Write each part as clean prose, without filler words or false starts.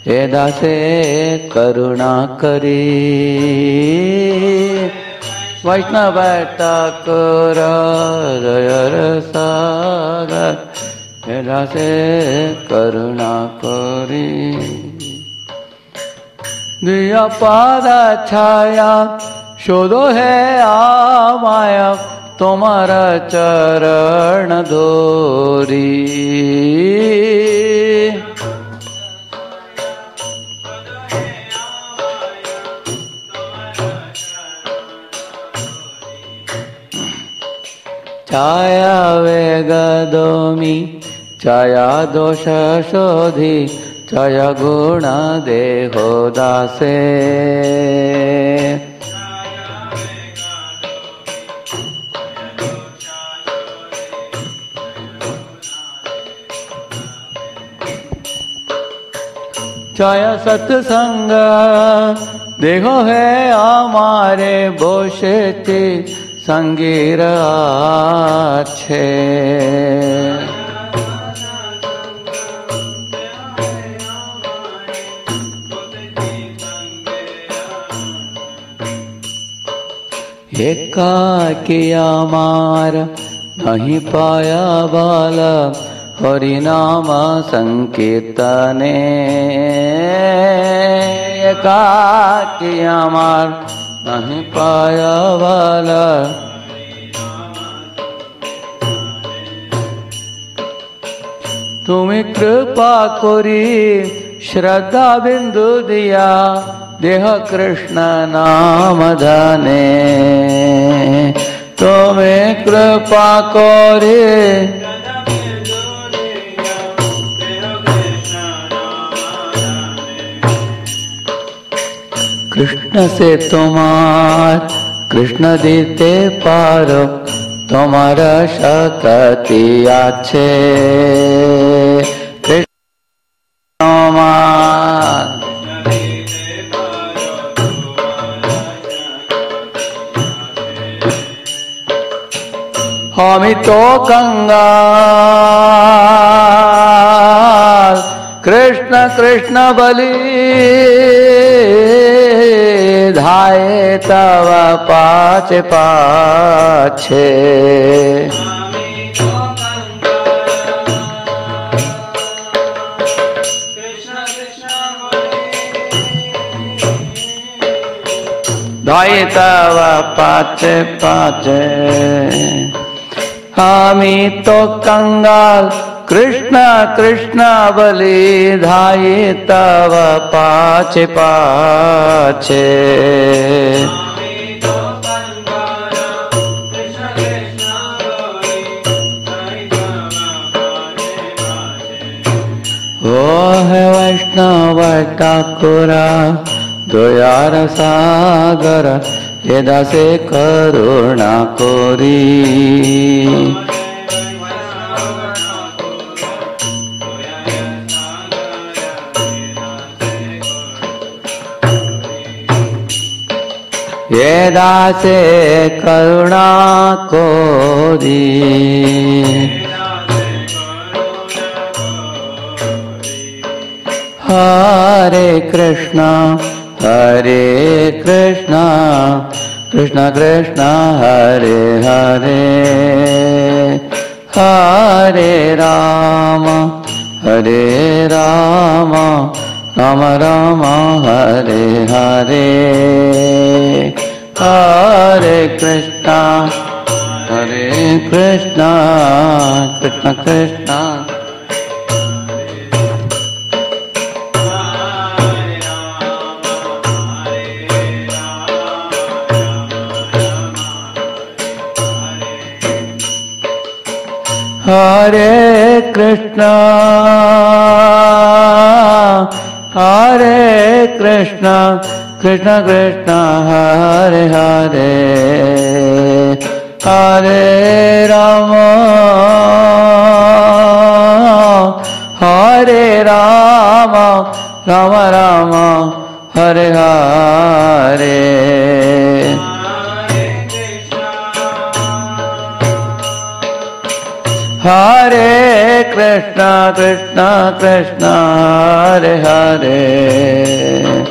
हे दासे करुणा करी वैष्णव ठाकुर हृदय सागर हे दासे करुणा करी दिया पाद छाया शोधो है आमाया तुम्हारा चरण धोरी छाया वेगदोमी छाया दोष शोधी छाया गुण देहो दासे छाया सत्संग देखो है हमारे बोशेते संगीर आछे एकाकी अमार नहीं पाया बाल हरि नाम संकीर्तने एकाकी अमार नहीं पाया वाला तुम्हें कृपा करी श्रद्धा बिंदु दिया देह कृष्ण नाम धने तुम्हें कृपा करे कृष्ण से तुम्हार कृष्ण देते पारो तुम्हारा शक्ति आछे कृष्ण हम तो कंगाल कृष्ण कृष्ण बलि धाये तव पाछे पाछे धाये तव पाछे पाछे हामी तो कंगाल कृष्ण कृष्ण बलि धाये तव पाछे पाछे ओ है वैष्णव ठाकुरा दयार सागर हे दासे करुणा करी हे दासे करुणा कोरी हरे कृष्णा कृष्ण कृष्ण हरे हरे हरे राम राम राम हरे हरे हरे कृष्णा कृष्ण कृष्ण हरे Krishna Krishna Krishna Hare Hare Hare Ram Ram Ram Hare Hare Hare Krishna, Krishna Krishna, Hare Hare.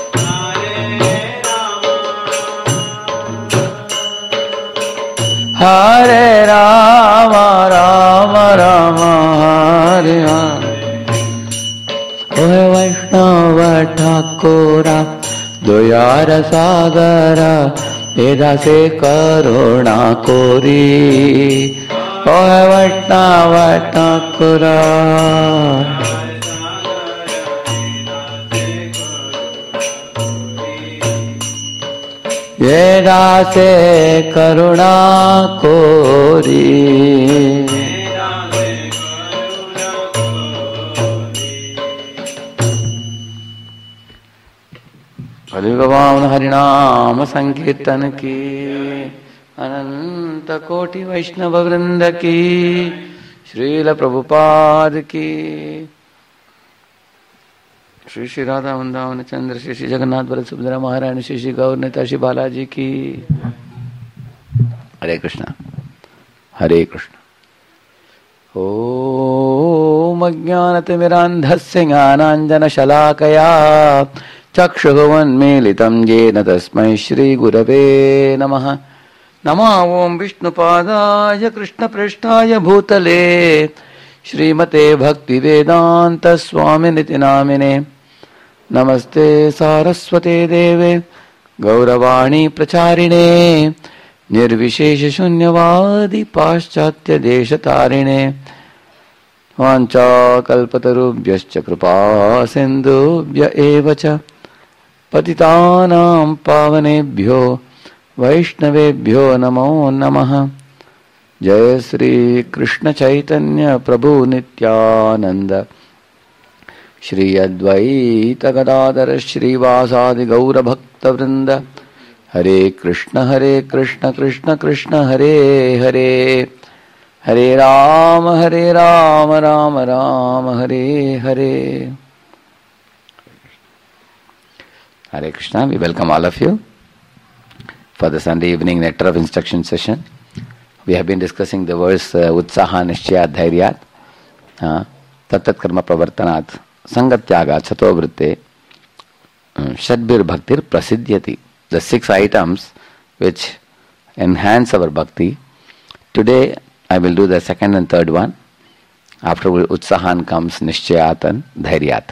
Hare Rama, Rama Rama, Hare Hare. O Vaishnava Thakura, Duyara Sagara, Edase Karuna Kori. O Vaishnava Thakura, Edase Karuna Kori. Hari भगवान हरिनाम संकीर्तन की अनंत कोटि वैष्णव वृंद की श्रील प्रभुपाद की श्री श्री राधा वृंदावन चंद्र श्री श्री जगन्नाथ बल सुभद्रा महारानी श्री श्री गौर नेता श्री बालाजी की। हरे कृष्णा हरे कृष्णा। ओम अज्ञानतिमिरान्धस्य ज्ञानाञ्जनशलाकया चक्षुरुन्मीलितं येन तस्मै श्रीगुरवे नमः। नमः ओं विष्णुपादाय कृष्णप्रेष्ठाय भूतले श्रीमते भक्तिवेदान्त स्वामिनिति नामिने। नमस्ते सारस्वते देवे गौरवाणी प्रचारिणे निर्विशेषशून्यवादी पाश्चात्यदेशतारिणे। वाञ्छाकल्पतरुभ्यश्च कृपा सिन्धुभ्य एव च पतितानां पावनेभ्यो वैष्णवेभ्यो नमो नमः। जय श्री कृष्ण चैतन्य प्रभु नित्यानंद श्री अद्वैत गदाधर श्रीवासादि गौर भक्त वृंद। हरे कृष्ण कृष्ण कृष्ण हरे हरे, हरे Ram Ram Ram Hare Hare. Hare Krishna, we welcome all of you for the Sunday evening Nectar of Instruction session. We have been discussing the verse Utsaha Nishchayat Dhairyat Tattat Karma Pravartanat Sangatyaga Chato Vritte Shadbir Bhaktir Prasiddhyati. The 6 items which enhance our bhakti. Today I will do the second and third one. After Utsahan comes Nishchayat and Dhairyat.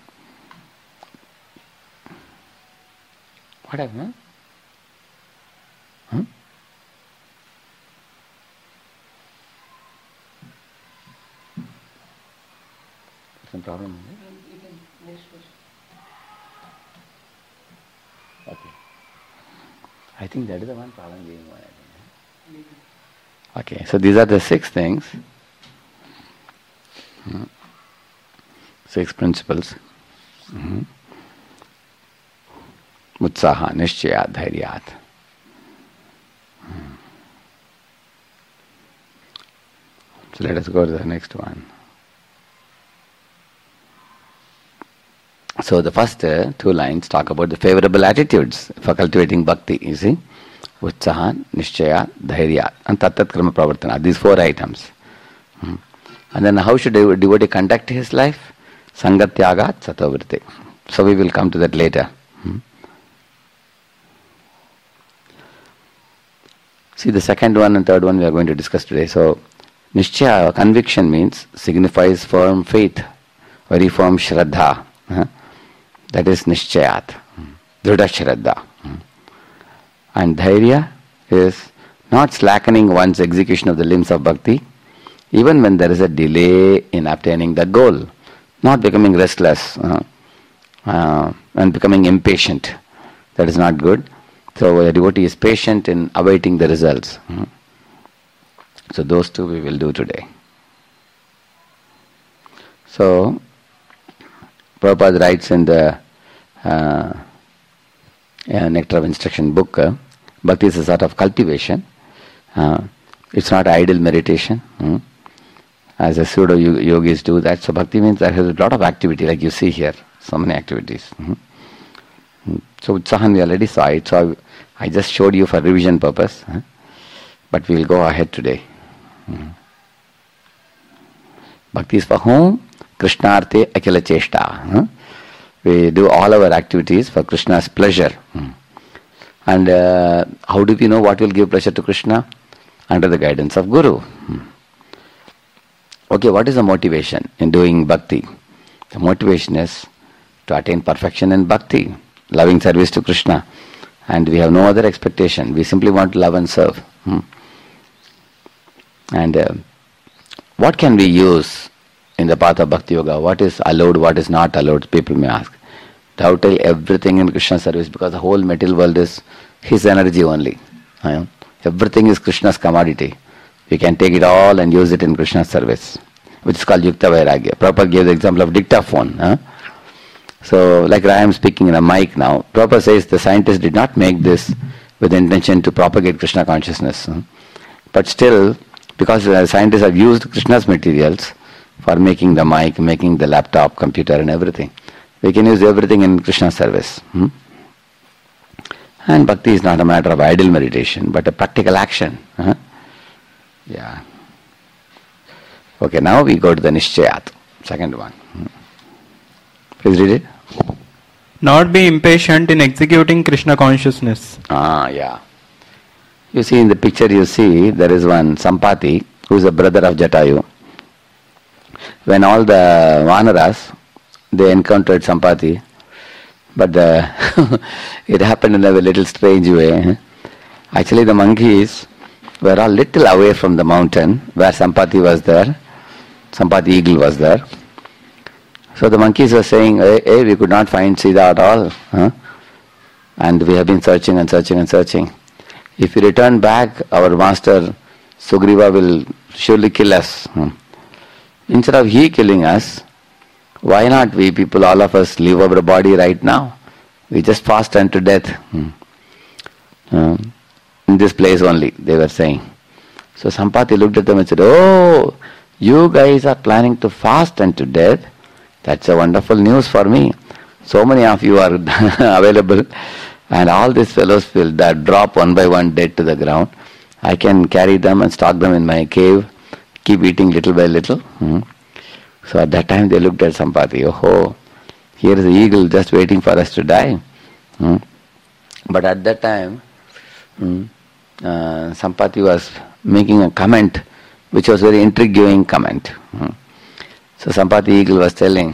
What happened? Some problem? Okay. I think that is the one problem being one. Okay, so these are the 6 things. 6 principles. Utsaha, Nishchayat, Dhairyat. So let us go to the next one. So the first 2 lines talk about the favorable attitudes for cultivating bhakti, you see. Utsaha, Nishchayat, Dhairyat and Tattat Karma Pravartana. These 4 items. And then how should a devotee conduct his life? Sangatyagat Satavrite. So we will come to that later. See, the second one and third one we are going to discuss today. So, Nishchaya, conviction means, signifies firm faith, very firm Shraddha. That is Nishchayat, Dhrida Shraddha. And Dhairya is not slackening one's execution of the limbs of bhakti, even when there is a delay in obtaining the goal. Not becoming restless and becoming impatient. That is not good. So a devotee is patient in awaiting the results. So those 2 we will do today. So Prabhupada writes in the Nectar of Instruction book, Bhakti is a sort of cultivation. It's not idle meditation. As a pseudo yogis do that. So Bhakti means there is a lot of activity, like you see here, so many activities. So Utsahan we already saw it, so I just showed you for revision purpose. But we will go ahead today. Bhakti is for whom? Krishnarte akila cheshta. We do all our activities for Krishna's pleasure. And how do we know what will give pleasure to Krishna? Under the guidance of Guru. Okay, what is the motivation in doing bhakti? The motivation is to attain perfection in bhakti, loving service to Krishna. And we have no other expectation. We simply want to love and serve. And what can we use in the path of Bhakti Yoga? What is allowed, what is not allowed? People may ask. Totally everything in Krishna's service, because the whole material world is His energy only. Everything is Krishna's commodity. We can take it all and use it in Krishna's service, which is called Yukta Vairagya. Prabhupada gave the example of dictaphone. So, like I am speaking in a mic now, Prabhupada says the scientists did not make this with the intention to propagate Krishna consciousness. But still, because the scientists have used Krishna's materials for making the mic, making the laptop, computer and everything, we can use everything in Krishna's service. And bhakti is not a matter of idle meditation, but a practical action. Yeah. Okay, now we go to the Nishchayat, second one. Please read it. Not be impatient in executing Krishna consciousness. Yeah. You see in the picture, you see there is one Sampati who is a brother of Jatayu. When all the Vanaras, they encountered Sampati, but it happened in a little strange way. Actually, the monkeys were all little away from the mountain where Sampati was there. Sampati eagle was there. So the monkeys were saying, hey, we could not find Sita at all. And we have been searching and searching and searching. If we return back, our master Sugriva will surely kill us. Instead of he killing us, why not we people, all of us, leave our body right now? We just fast unto death. In this place only, they were saying. So Sampati looked at them and said, oh, you guys are planning to fast unto death? That's a wonderful news for me. So many of you are available, and all these fellows will drop one by one dead to the ground. I can carry them and stock them in my cave, keep eating little by little. So at that time they looked at Sampati. Oh, here is the eagle just waiting for us to die. But at that time, Sampati was making a comment which was very intriguing comment. So Sampati eagle was telling,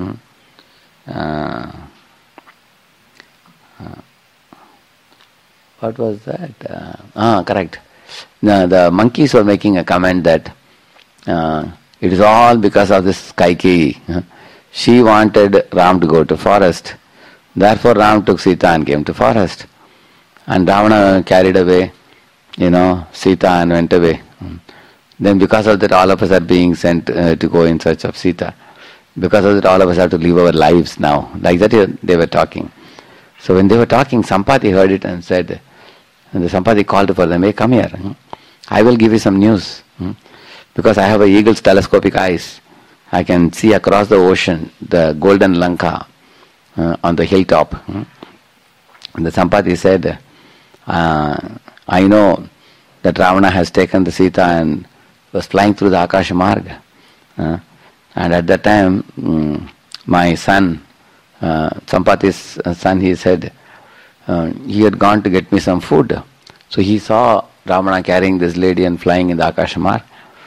what was that? Correct. The monkeys were making a comment that it is all because of this Kaikeyi. She wanted Ram to go to forest. Therefore Ram took Sita and came to forest. And Ravana carried away, Sita and went away. Then because of that all of us are being sent to go in search of Sita. Because of that all of us have to live our lives now. Like that they were talking. So when they were talking, Sampati heard it and said, and the Sampati called for them, hey, come here. I will give you some news. Because I have a eagle's telescopic eyes. I can see across the ocean the golden Lanka on the hilltop. And the Sampati said, I know that Ravana has taken the Sita and was flying through the Akasha Marga. And at that time, my son, Sampati's son, he said, he had gone to get me some food. So he saw Ravana carrying this lady and flying in the Akasha Marga.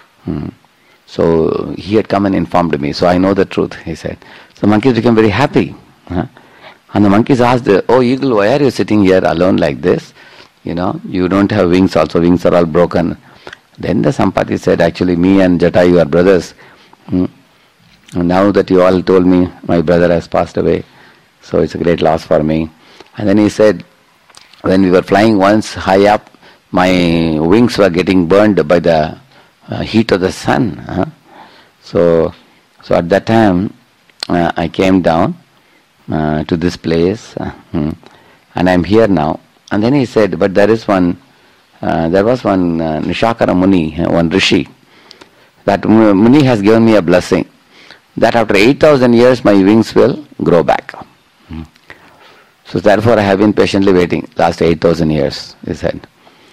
So he had come and informed me. So I know the truth, he said. So the monkeys became very happy. And the monkeys asked, oh eagle, why are you sitting here alone like this? You don't have wings also, wings are all broken. Then the Sampati said, actually me and Jatayu are brothers. Now that you all told me, my brother has passed away. So it's a great loss for me. And then he said, when we were flying once high up, my wings were getting burned by the heat of the sun. So at that time, I came down to this place, and I'm here now. And then he said, but there was one Nishakara Muni, one Rishi. That Muni has given me a blessing that after 8,000 years my wings will grow back. So therefore I have been patiently waiting last 8,000 years, he said.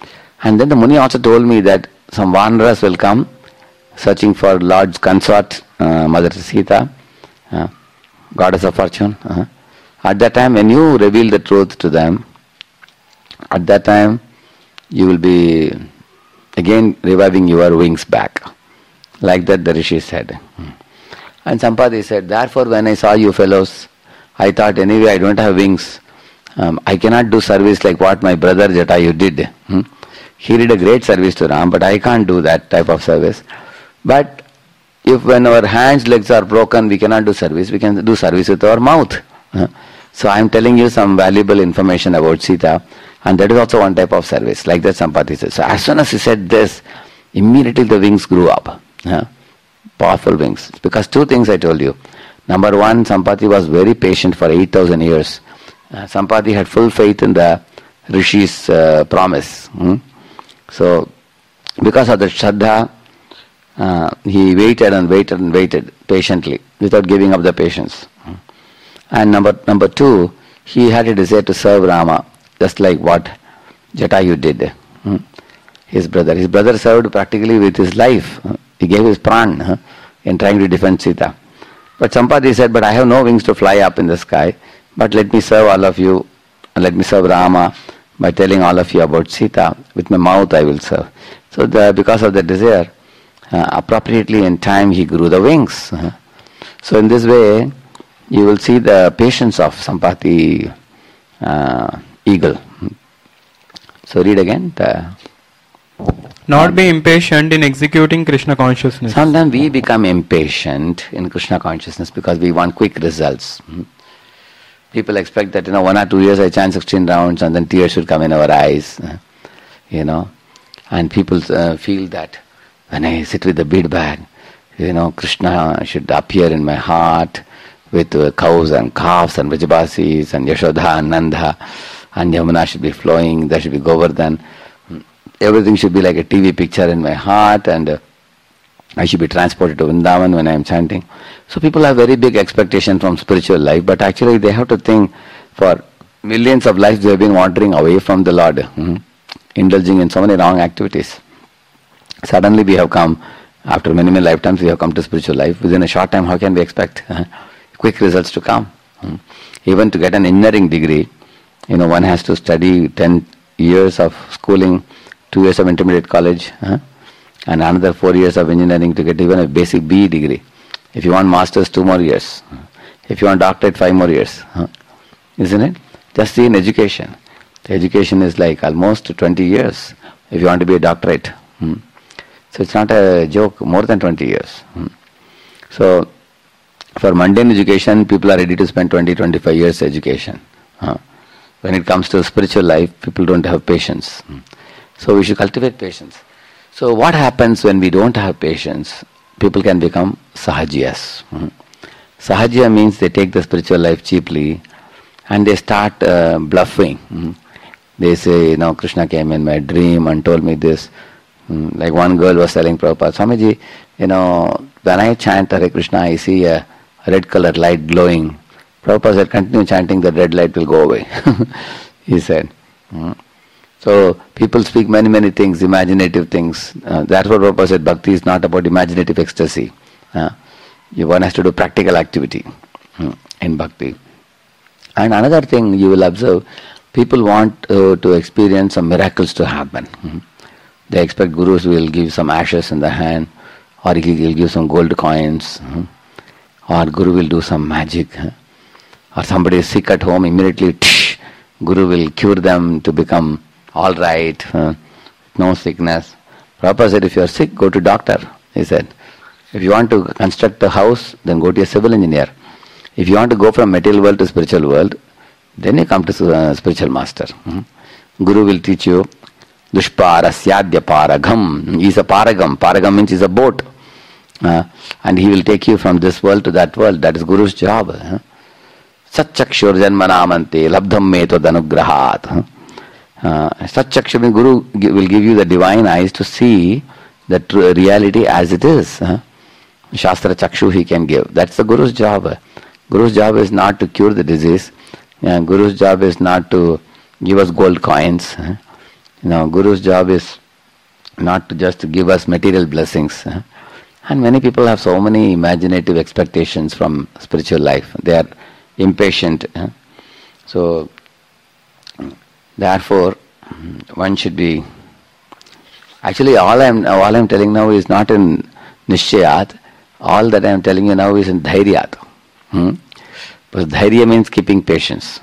And then the Muni also told me that some wanderers will come searching for Lord's consort Mother Sita, goddess of fortune. At that time, when you reveal the truth to them, at that time, you will be again reviving your wings back. Like that the Rishi said. And Sampati said, therefore when I saw you fellows, I thought anyway I don't have wings. I cannot do service like what my brother Jatayu did. He did a great service to Ram, but I can't do that type of service. But if when our hands, legs are broken, we cannot do service, we can do service with our mouth. So I am telling you some valuable information about Sita, and that is also one type of service, like that Sampati said. So as soon as he said this, immediately the wings grew up. Powerful wings. Because two things I told you. Number one, Sampati was very patient for 8,000 years. Sampati had full faith in the Rishi's promise. So, because of the Shraddha, he waited and waited and waited patiently, without giving up the patience. And number two, he had a desire to serve Rama, just like what Jatayu did. His brother served practically with his life. He gave his pran in trying to defend Sita. But Sampati said, but I have no wings to fly up in the sky, but let me serve all of you, and let me serve Rama by telling all of you about Sita. With my mouth I will serve. So because of the desire, appropriately in time he grew the wings. So in this way, you will see the patience of Sampati eagle. So read again. Not be impatient in executing Krishna consciousness. Sometimes we become impatient in Krishna consciousness because we want quick results. People expect that 1 or 2 years I chant 16 rounds and then tears should come in our eyes. And people feel that when I sit with the bead bag, Krishna should appear in my heart with cows and calves and Vrijabasis and Yashoda and Nanda, and Yamuna should be flowing, there should be Govardhan. Everything should be like a TV picture in my heart, and I should be transported to Vrindavan when I am chanting. So people have very big expectation from spiritual life, but actually they have to think, for millions of lives they have been wandering away from the Lord, indulging in so many wrong activities. Suddenly we have come, after many, many lifetimes we have come to spiritual life. Within a short time, how can we expect quick results to come? Even to get an engineering degree, one has to study 10 years of schooling, 2 years of intermediate college, and another 4 years of engineering to get even a basic BE degree. If you want masters, 2 more years. If you want doctorate, 5 more years. Isn't it? Just see in education. The education is like almost 20 years if you want to be a doctorate. So it's not a joke, more than 20 years. So for mundane education, people are ready to spend 20-25 years education. When it comes to spiritual life, people don't have patience. So we should cultivate patience. So what happens when we don't have patience? People can become sahajiyas. Sahajiya means they take the spiritual life cheaply and they start bluffing. They say, Krishna came in my dream and told me this. Like one girl was telling Prabhupada, Swamiji, when I chant Hare Krishna, I see a red color light glowing. Prabhupada said, continue chanting, the red light will go away. He said. So people speak many, many things, imaginative things. That's what Prabhupada said, bhakti is not about imaginative ecstasy. One has to do practical activity in bhakti. And another thing you will observe, people want to experience some miracles to happen. They expect gurus will give some ashes in the hand, or he will give some gold coins, or guru will do some magic, or somebody is sick at home, immediately guru will cure them to become all right, no sickness. Prabhupada said, if you are sick, go to doctor, he said. If you want to construct a house, then go to a civil engineer. If you want to go from material world to spiritual world, then you come to spiritual master. Guru will teach you Dushparasyaadya paragam. He is a paragam. Paragam means he is a boat. And he will take you from this world to that world. That is Guru's job. Satchakshur janmanamante labdham me tadanugrahat. Satchakshur means Guru will give you the divine eyes to see the true reality as it is. Shastra chakshu he can give. That's the Guru's job. Guru's job is not to cure the disease. Guru's job is not to give us gold coins. Guru's job is not to just give us material blessings. And many people have so many imaginative expectations from spiritual life. They are impatient. So, therefore, one should be... Actually, all I'm telling now is not in Nishchayat. All that I am telling you now is in Dhairyat. Because Dhairya means keeping patience.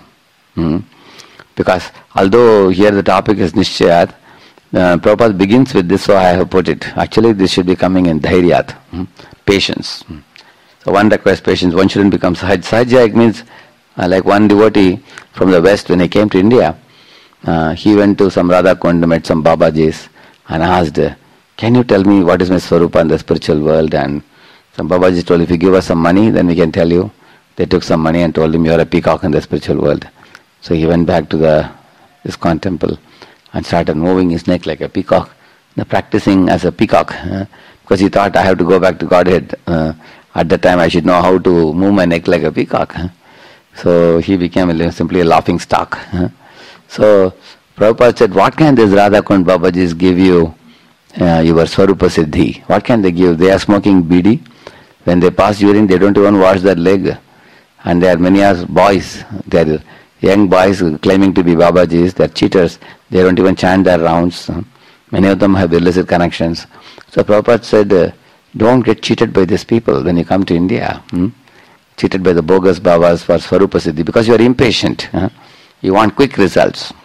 Because although here the topic is Nishchayat, Prabhupada begins with this, so I have put it. Actually, this should be coming in Dhairyat. Patience. So one requires patience. One shouldn't become Sahaj. Sahajya means like one devotee from the West, when he came to India, he went to some Radha Kund, met some Babajis and asked, can you tell me what is my Swarupa in the spiritual world? And some Babaji told, if you give us some money, then we can tell you. They took some money and told him, you are a peacock in the spiritual world. So he went back to the ISKCON temple and started moving his neck like a peacock, practicing as a peacock, because he thought, I have to go back to Godhead. At that time I should know how to move my neck like a peacock. So he became simply a laughing stock. So Prabhupada said, what can these Radha Kund Babajis give you, your Swarupa Siddhi? What can they give? They are smoking bidi. When they pass urine, they don't even wash their leg. And there are many boys, they are young boys claiming to be Babajis, they are cheaters. They don't even chant their rounds. Many of them have illicit connections. So Prabhupada said, don't get cheated by these people when you come to India. Cheated by the bogus Babas for Swarupa Siddhi, because you are impatient. You want quick results.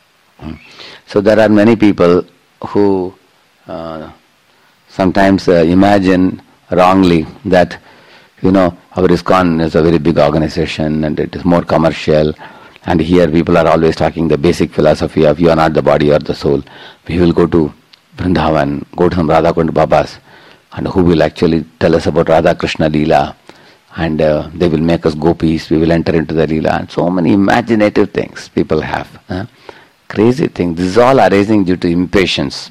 So there are many people who sometimes imagine wrongly that, our ISKCON is a very big organization and it is more commercial, and here people are always talking the basic philosophy of you are not the body or the soul. We will go to Vrindavan, go to some Radha Kund Babas, and who will actually tell us about Radha Krishna Leela, and they will make us gopis, we will enter into the Leela, and so many imaginative things people have. Crazy things. This is all arising due to impatience.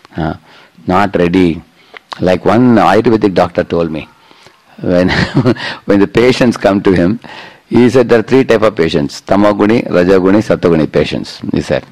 Not ready. Like one Ayurvedic doctor told me, when the patients come to him, he said there are 3 types of patients: Tamoguni, Rajaguni, Sattoguni patients. He said,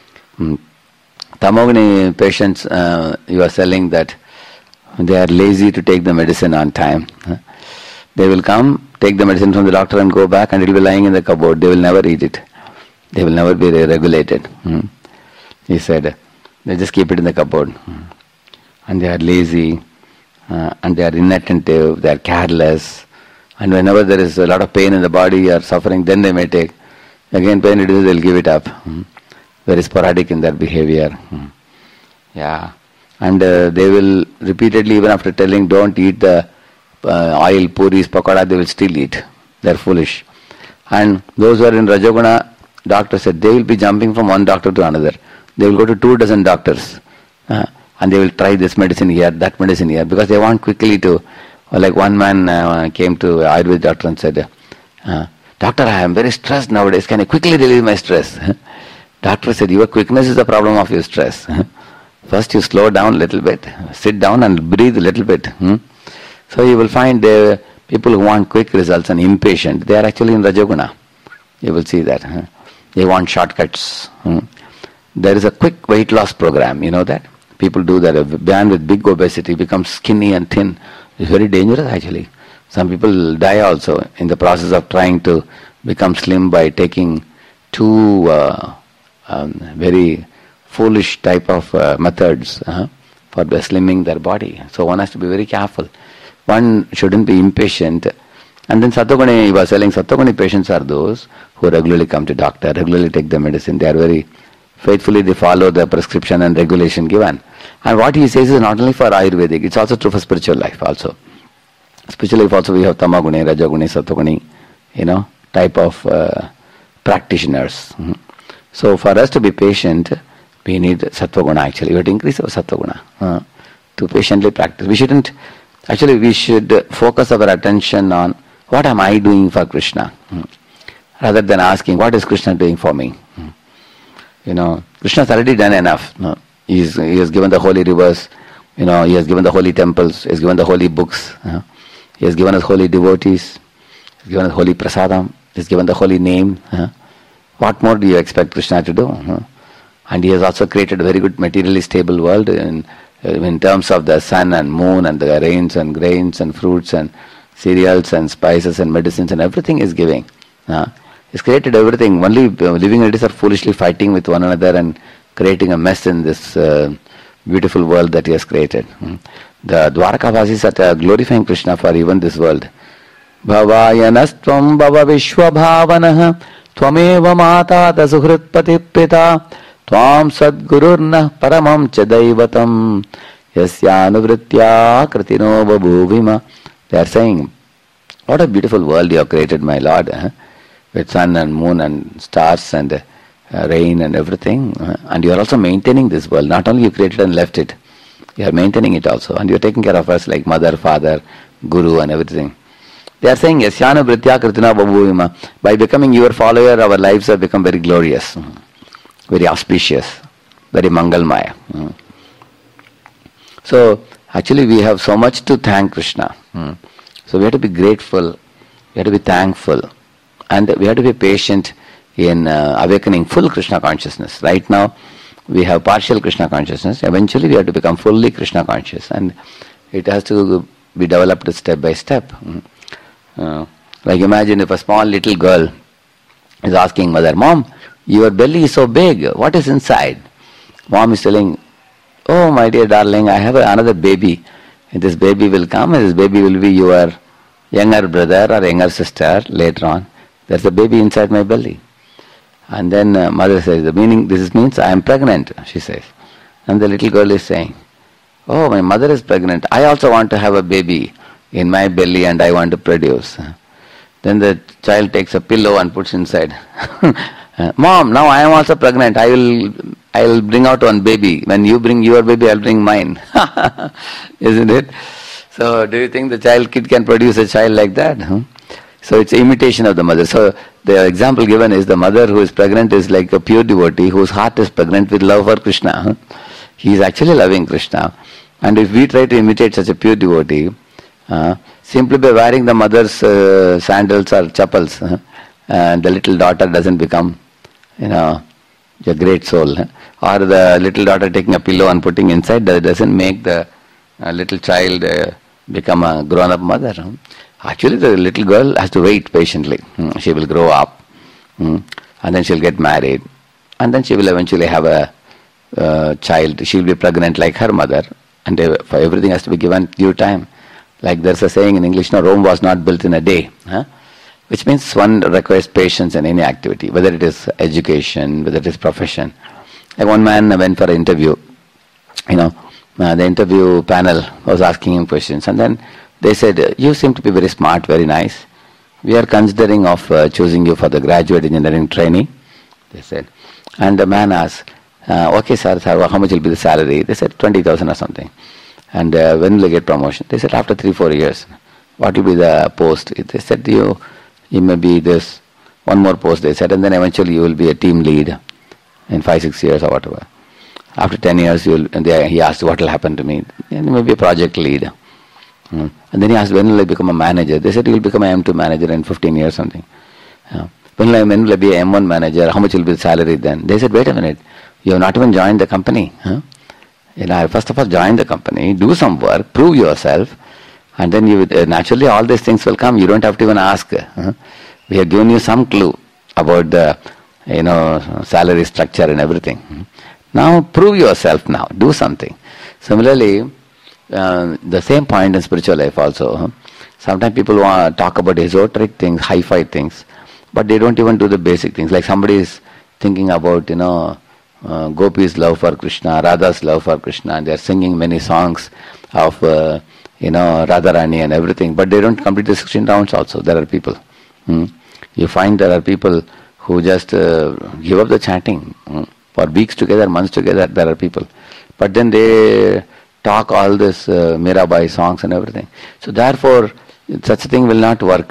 Tamoguni patients, you are telling that they are lazy to take the medicine on time. They will come, take the medicine from the doctor and go back, and it will be lying in the cupboard. They will never eat it. They will never be regulated. He said, they just keep it in the cupboard. And they are lazy, and they are inattentive, they are careless, and whenever there is a lot of pain in the body or suffering, then they may take. Again pain it is, they will give it up. Very sporadic in their behavior. Yeah. And they will repeatedly, even after telling don't eat the oil, puris, pakoda, they will still eat. They are foolish. And those who are in Rajaguna, doctor said they will be jumping from one doctor to another. They will go to 24 doctors. And they will try this medicine here, that medicine here, because they want quickly to, like one man came to Ayurvedic doctor and said, doctor, I am very stressed nowadays, can I quickly relieve my stress? Doctor said, your quickness is the problem of your stress. First you slow down a little bit, sit down and breathe a little bit. So you will find people who want quick results and impatient, they are actually in Rajaguna. You will see that. They want shortcuts. There is a quick weight loss program, you know that? People do that. A man with big obesity becomes skinny and thin. It's very dangerous actually. Some people die also in the process of trying to become slim by taking 2 very foolish type of methods for slimming their body. So one has to be very careful. One shouldn't be impatient. And then Sattoguni, he was telling, Sattoguni patients are those who regularly come to doctor, regularly take the medicine. They are very faithfully, they follow the prescription and regulation given. And what he says is not only for Ayurvedic, it's also true for spiritual life also. Spiritual life also we have Tamaguni, Rajaguni, Sattoguni, type of practitioners. So for us to be patient, we need Sattva-guna actually. We have to increase our Sattva-guna to patiently practice. We should focus our attention on what am I doing for Krishna, rather than asking what is Krishna doing for me. Krishna has already done enough. He has given the holy rivers, he has given the holy temples, he has given the holy books, he has given us holy devotees, he has given us holy prasadam, he has given the holy name. What more do you expect Krishna to do? And he has also created a very good materially stable world, and In terms of the sun and moon and the rains and grains and fruits and cereals and spices and medicines and everything is giving. He's created everything. Only living entities are foolishly fighting with one another and creating a mess in this beautiful world that he has created. The Dwarkavasis are glorifying Krishna for even this world. Bhavayanastvam bhava vishwabhavanaha tvameva matata suhritpati pita tvam sadgururna paramam chadaivatam yasyānuvritya kritino babhuvima. They are saying, what a beautiful world you have created, my Lord, with sun and moon and stars and rain and everything. And you are also maintaining this world. Not only you created and left it, you are maintaining it also. And you are taking care of us like mother, father, guru and everything. They are saying, Yasyana Britya Kritina Babhuvima. By becoming your follower, our lives have become very glorious, very auspicious, very Mangalmaya. So, actually we have so much to thank Krishna. So we have to be grateful, we have to be thankful, and we have to be patient in awakening full Krishna consciousness. Right now, we have partial Krishna consciousness. Eventually, we have to become fully Krishna conscious, and it has to be developed step by step. Like imagine if a small little girl is asking mother, Mom, your belly is so big, what is inside? Mom is telling, oh my dear darling, I have another baby. And this baby will come, and this baby will be your younger brother or younger sister later on. There's a baby inside my belly. And then mother says, this means I am pregnant, she says. And the little girl is saying, oh, my mother is pregnant. I also want to have a baby in my belly and I want to produce. Then the child takes a pillow and puts inside. Mom, now I am also pregnant. I will bring out one baby. When you bring your baby, I will bring mine. Isn't it? So do you think the kid can produce a child like that? So it's imitation of the mother. So the example given is the mother who is pregnant is like a pure devotee whose heart is pregnant with love for Krishna. He is actually loving Krishna. And if we try to imitate such a pure devotee, simply by wearing the mother's sandals or chappals, the little daughter doesn't become, a great soul. Or the little daughter taking a pillow and putting inside, that doesn't make the little child become a grown-up mother. Actually, the little girl has to wait patiently. She will grow up, and then she'll get married, and then she will eventually have a child. She'll be pregnant like her mother, and for everything has to be given due time. Like there's a saying in English, Rome was not built in a day, which means one requires patience in any activity, whether it is education, whether it is profession. Like one man went for an interview, the interview panel was asking him questions, and then they said, you seem to be very smart, very nice. We are considering of choosing you for the graduate engineering trainee, they said. And the man asked, okay sir, how much will be the salary? They said 20,000 or something. And when will I get promotion? They said after 3-4 years. What will be the post? They said you may be this, one more post they said, and then eventually you will be a team lead in 5-6 years or whatever. After 10 years, he asked what will happen to me. And you may be a project lead. And then he asked, when will I become a manager? They said, you will become an M2 manager in 15 years something. When will I be an M1 manager? How much will be the salary then? They said, wait a minute, you have not even joined the company. First of all, join the company, do some work, prove yourself, and then you naturally all these things will come. You don't have to even ask. We have given you some clue about the salary structure and everything. Now prove yourself now, do something. Similarly, the same point in spiritual life also. Sometimes people want to talk about esoteric things, hi-fi things, but they don't even do the basic things. Like somebody is thinking about, Gopi's love for Krishna, Radha's love for Krishna, and they are singing many songs of, Radharani and everything, but they don't complete the 16 rounds also. There are people. You find there are people who just give up the chanting. For weeks together, months together, there are people. But then they talk all this Mirabai songs and everything. So therefore, such a thing will not work.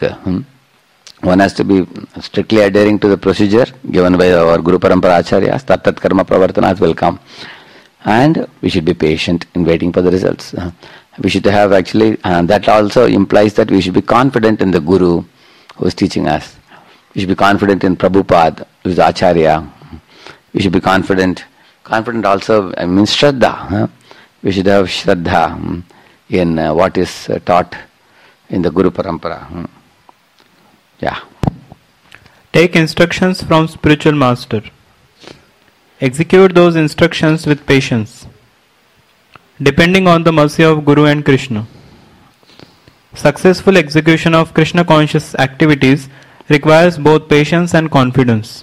One has to be strictly adhering to the procedure given by our Guru Parampara Acharyas. Tat karma pravartanat will come. And we should be patient in waiting for the results. We should have actually, and that also implies that we should be confident in the Guru who is teaching us. We should be confident in Prabhupada, who is the Acharya. We should be confident also means Shraddha. we should have Shraddha in what is taught in the Guru Parampara. Yeah. Take instructions from spiritual master. Execute those instructions with patience, depending on the mercy of Guru and Krishna. Successful execution of Krishna conscious activities requires both patience and confidence.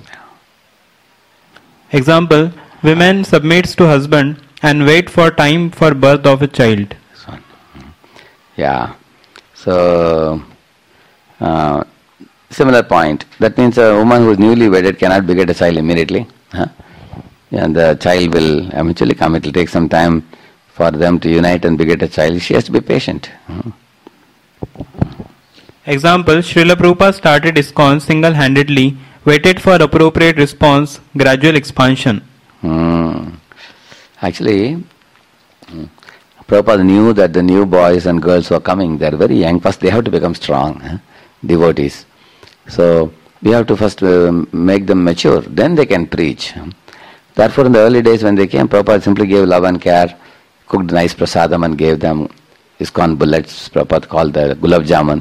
Example, women submits to husband and wait for time for birth of a child. Yeah. So, similar point. That means a woman who is newly wedded cannot beget a child immediately. And the child will eventually come. It will take some time for them to unite and beget a child. She has to be patient. Example, Srila Prabhupada started ISKCON single-handedly, waited for appropriate response, gradual expansion. Actually, Prabhupada knew that the new boys and girls who are coming, they are very young. First they have to become strong devotees. So we have to first make them mature, then they can preach. Therefore in the early days when they came, Prabhupada simply gave love and care, cooked nice prasadam and gave them ISKCON bullets, Prabhupada called the gulab jamun,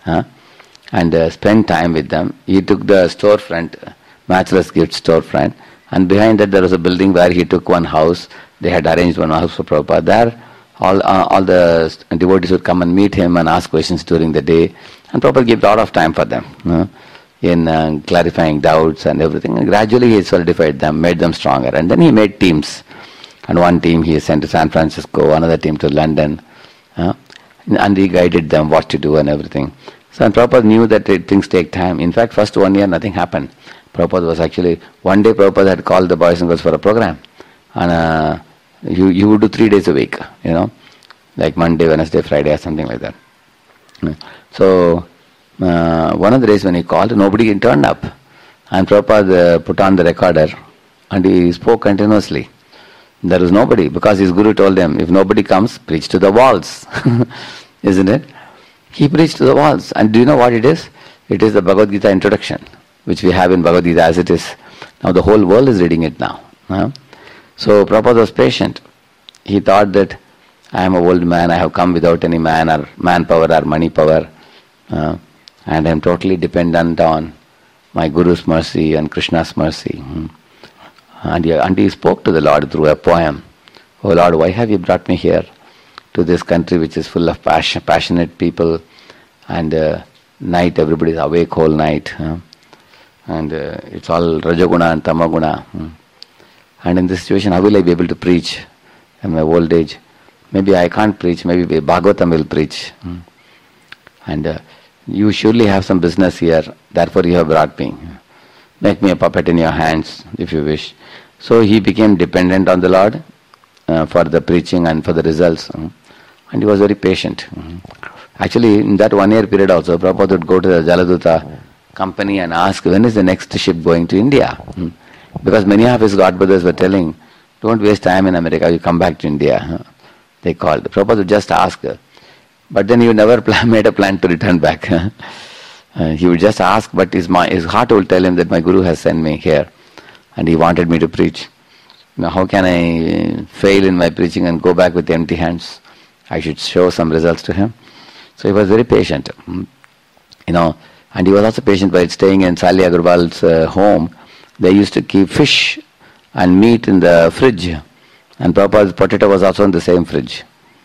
and spent time with them. He took the storefront, matchless gift storefront, and behind that there was a building where he took one house. They had arranged one house for Prabhupada. There all the devotees would come and meet him and ask questions during the day, and Prabhupada gave a lot of time for them in clarifying doubts and everything. And gradually he solidified them, made them stronger, and then he made teams. And one team he sent to San Francisco, another team to London, and he guided them what to do and everything. So and Prabhupada knew that things take time. In fact, first 1 year nothing happened. Prabhupada was actually, one day Prabhupada had called the boys and girls for a program, and you would do 3 days a week, like Monday, Wednesday, Friday or something like that. So one of the days when he called, nobody turned up, and Prabhupada put on the recorder and he spoke continuously. There was nobody, because his guru told him, if nobody comes, preach to the walls. Isn't it? He preached to the walls. And do you know what it is? It is the Bhagavad Gita introduction, which we have in Bhagavad Gita as it is. Now the whole world is reading it now. So Prabhupada was patient. He thought that I am an old man, I have come without any man or manpower or money power, and I am totally dependent on my Guru's mercy and Krishna's mercy. And he spoke to the Lord through a poem. Oh Lord, why have you brought me here to this country which is full of passionate people, and night everybody is awake whole night, and it's all Rajaguna and Tamaguna. And in this situation, how will I be able to preach in my old age? Maybe I can't preach, maybe Bhagavatam will preach. And you surely have some business here, therefore you have brought me. Make me a puppet in your hands, if you wish. So he became dependent on the Lord for the preaching and for the results. And he was very patient. Actually, in that 1 year period also, Prabhupada would go to the Jaladuta company and ask, when is the next ship going to India? Because many of his godbrothers were telling, don't waste time in America, you come back to India. They called. Prabhupada would just ask. But then he would never made a plan to return back. He would just ask, but his heart will tell him that my Guru has sent me here and he wanted me to preach. Now how can I fail in my preaching and go back with empty hands? I should show some results to him. So he was very patient. And he was also patient by staying in Sali Agarwal's home. They used to keep fish and meat in the fridge, and Prabhupada's potato was also in the same fridge.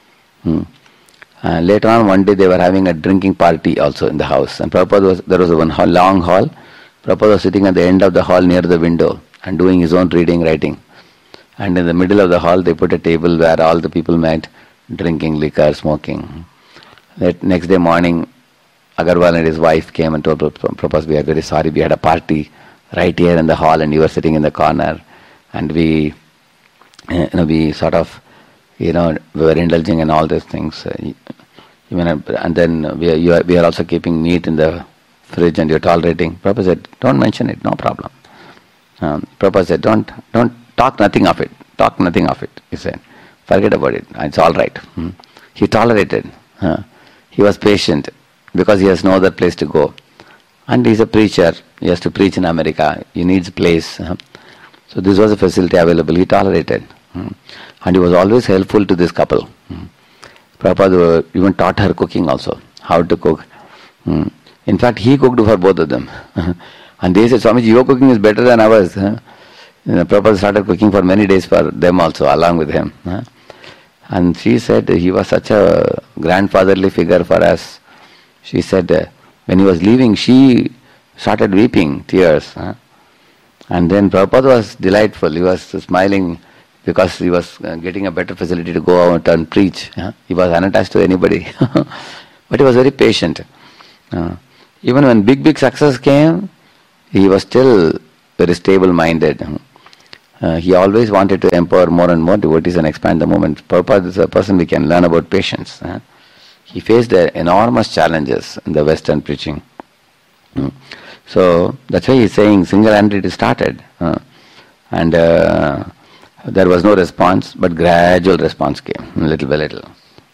Later on, one day they were having a drinking party also in the house, and there was one long hall. Prabhupada was sitting at the end of the hall near the window and doing his own reading, writing. And in the middle of the hall, they put a table where all the people met, drinking liquor, smoking. That next day morning, Agarwal and his wife came and told Prabhupada, we are very sorry, we had a party right here in the hall and you were sitting in the corner, and we sort of, we were indulging in all these things. And then we are also keeping meat in the fridge and you're tolerating. Prabhupada said, don't mention it, no problem. Prabhupada said, don't talk nothing of it. Talk nothing of it, he said. Forget about it, it's all right. He tolerated. He was patient because he has no other place to go. And he's a preacher, he has to preach in America, he needs a place. So this was a facility available, he tolerated. And he was always helpful to this couple. Prabhupada even taught her cooking also, how to cook. In fact, he cooked for both of them. And they said, Swamiji, your cooking is better than ours. Prabhupada started cooking for many days for them also, along with him. And she said he was such a grandfatherly figure for us. She said when he was leaving, she started weeping, tears. And then Prabhupada was delightful. He was smiling because he was getting a better facility to go out and preach. He was unattached to anybody. But he was very patient. Even when big success came, he was still very stable-minded. He always wanted to empower more and more devotees and expand the movement. Prabhupada is a person we can learn about patience. He faced enormous challenges in the Western preaching. So that's why he's saying single-handedly started. And there was no response, but gradual response came, little by little.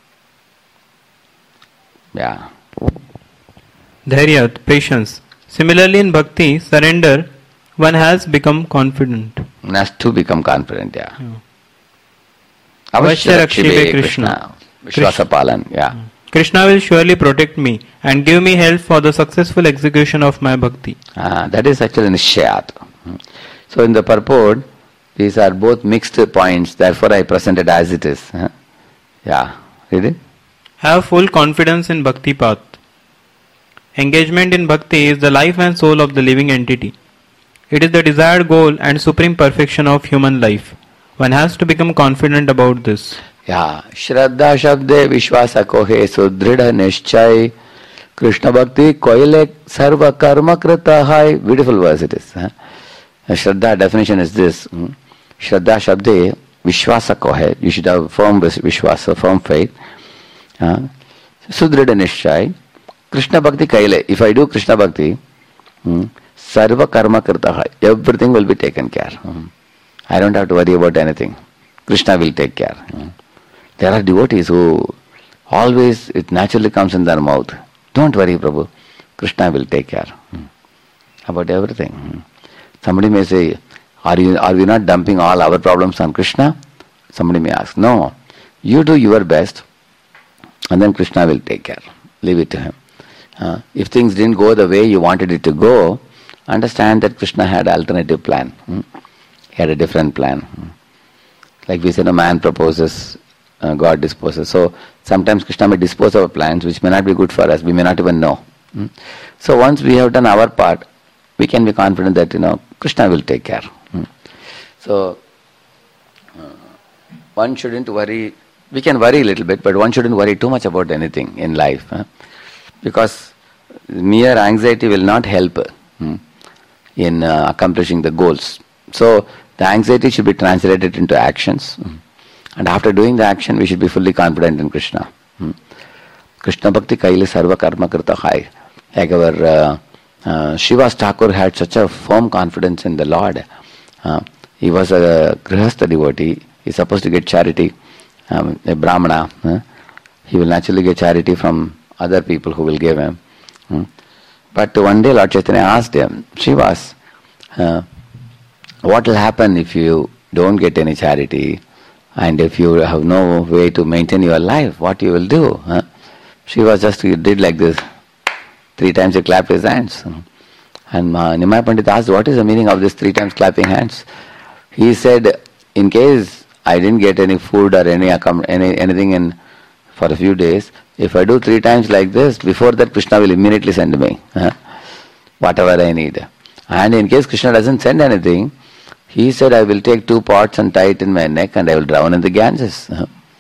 Yeah. Dhairyat, patience. Similarly in bhakti, surrender, one has become confident. One has to become confident, yeah. Avashya Rakshibe Krishna. Vishwasapalan, yeah. Krishna will surely protect me and give me help for the successful execution of my bhakti. That is actually Nishchayat. So in the purport, these are both mixed points, therefore I presented as it is. Yeah, read it. Have full confidence in bhakti path. Engagement in bhakti is the life and soul of the living entity. It is the desired goal and supreme perfection of human life. One has to become confident about this. Yeah, Shraddha Shabde Vishwasa Kohe Sudrida Nishchay Krishna Bhakti Koile Sarva Karma Krita Hai. Beautiful verse it is. Shraddha definition is this. Shraddha Shabde Vishwasa Kohe. You should have firm Vishwasa, firm faith. Sudrida Nishchay Krishna Bhakti Kaile. If I do Krishna Bhakti, Sarva Karma Krita Hai. Everything will be taken care. I don't have to worry about anything. Krishna will take care. There are devotees who always, it naturally comes in their mouth. Don't worry, Prabhu. Krishna will take care about everything. Somebody may say, are we not dumping all our problems on Krishna? Somebody may ask, no. You do your best and then Krishna will take care. Leave it to him. If things didn't go the way you wanted it to go, understand that Krishna had an alternative plan. He had a different plan. Like we said, a man proposes, God disposes. So sometimes Krishna may dispose of plans which may not be good for us. We may not even know. So once we have done our part, we can be confident that Krishna will take care. So one shouldn't worry. We can worry a little bit, but one shouldn't worry too much about anything in life, because mere anxiety will not help in accomplishing the goals. So the anxiety should be translated into actions. And after doing the action, we should be fully confident in Krishna. Krishna Bhakti Kaile Sarva Karma Krita Hai. Like our Srivas Thakur had such a firm confidence in the Lord. He was a Grihastha devotee. He's supposed to get charity. A Brahmana. He will naturally get charity from other people who will give him. But one day Lord Chaitanya asked him, Srivas, what will happen if you don't get any charity and if you have no way to maintain your life? What you will do? Srivas just did like this. 3 times he clapped his hands. And Nimai Pandit asked, what is the meaning of this 3 times clapping hands? He said, in case I didn't get any food or anything for a few days, if I do 3 times like this, before that Krishna will immediately send me whatever I need. And in case Krishna doesn't send anything, he said, I will take 2 pots and tie it in my neck and I will drown in the Ganges.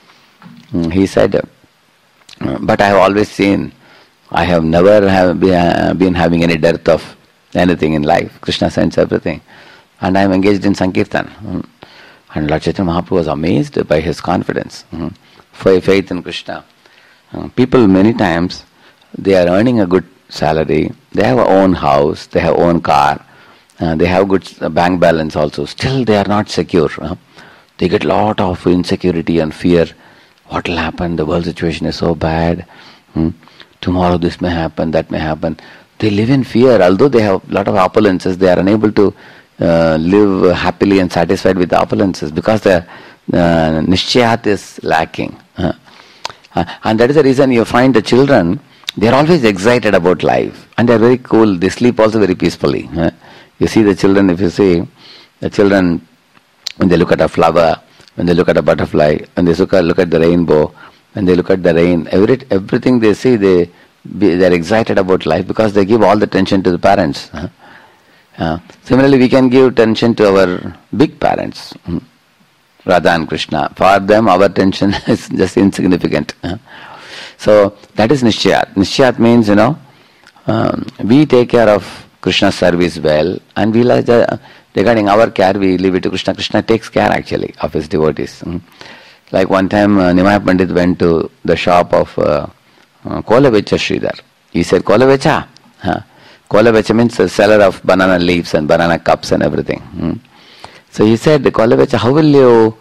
He said, but I have always seen, I have never been having any dearth of anything in life. Krishna sends everything. And I am engaged in Sankirtan. And Lord Chaitanya Mahaprabhu was amazed by his confidence, faith in Krishna. People many times, they are earning a good salary, they have a own house, they have own car, they have good bank balance also. Still they are not secure. They get a lot of insecurity and fear. What will happen? The world situation is so bad. Tomorrow this may happen, that may happen. They live in fear. Although they have a lot of opulences, they are unable to live happily and satisfied with the opulences because the Nishchayat is lacking. And that is the reason you find the children, they are always excited about life and they are very cool. They sleep also very peacefully. You see the children, if you see the children, when they look at a flower, when they look at a butterfly, when they look at the rainbow, when they look at the rain, everything they see, they are excited about life because they give all the attention to the parents. Similarly, we can give attention to our big parents, Radha and Krishna. For them, our attention is just insignificant. So that is Nishchayat. Nishchayat means, we take care of Krishna's service well, and we like regarding our care, we leave it to Krishna. Krishna takes care actually of his devotees. Like one time, Nimaya Pandit went to the shop of Kolavecha Sridhar. He said, Kolavecha? Kolavecha means a seller of banana leaves and banana cups and everything. So he said, Kolavecha, how will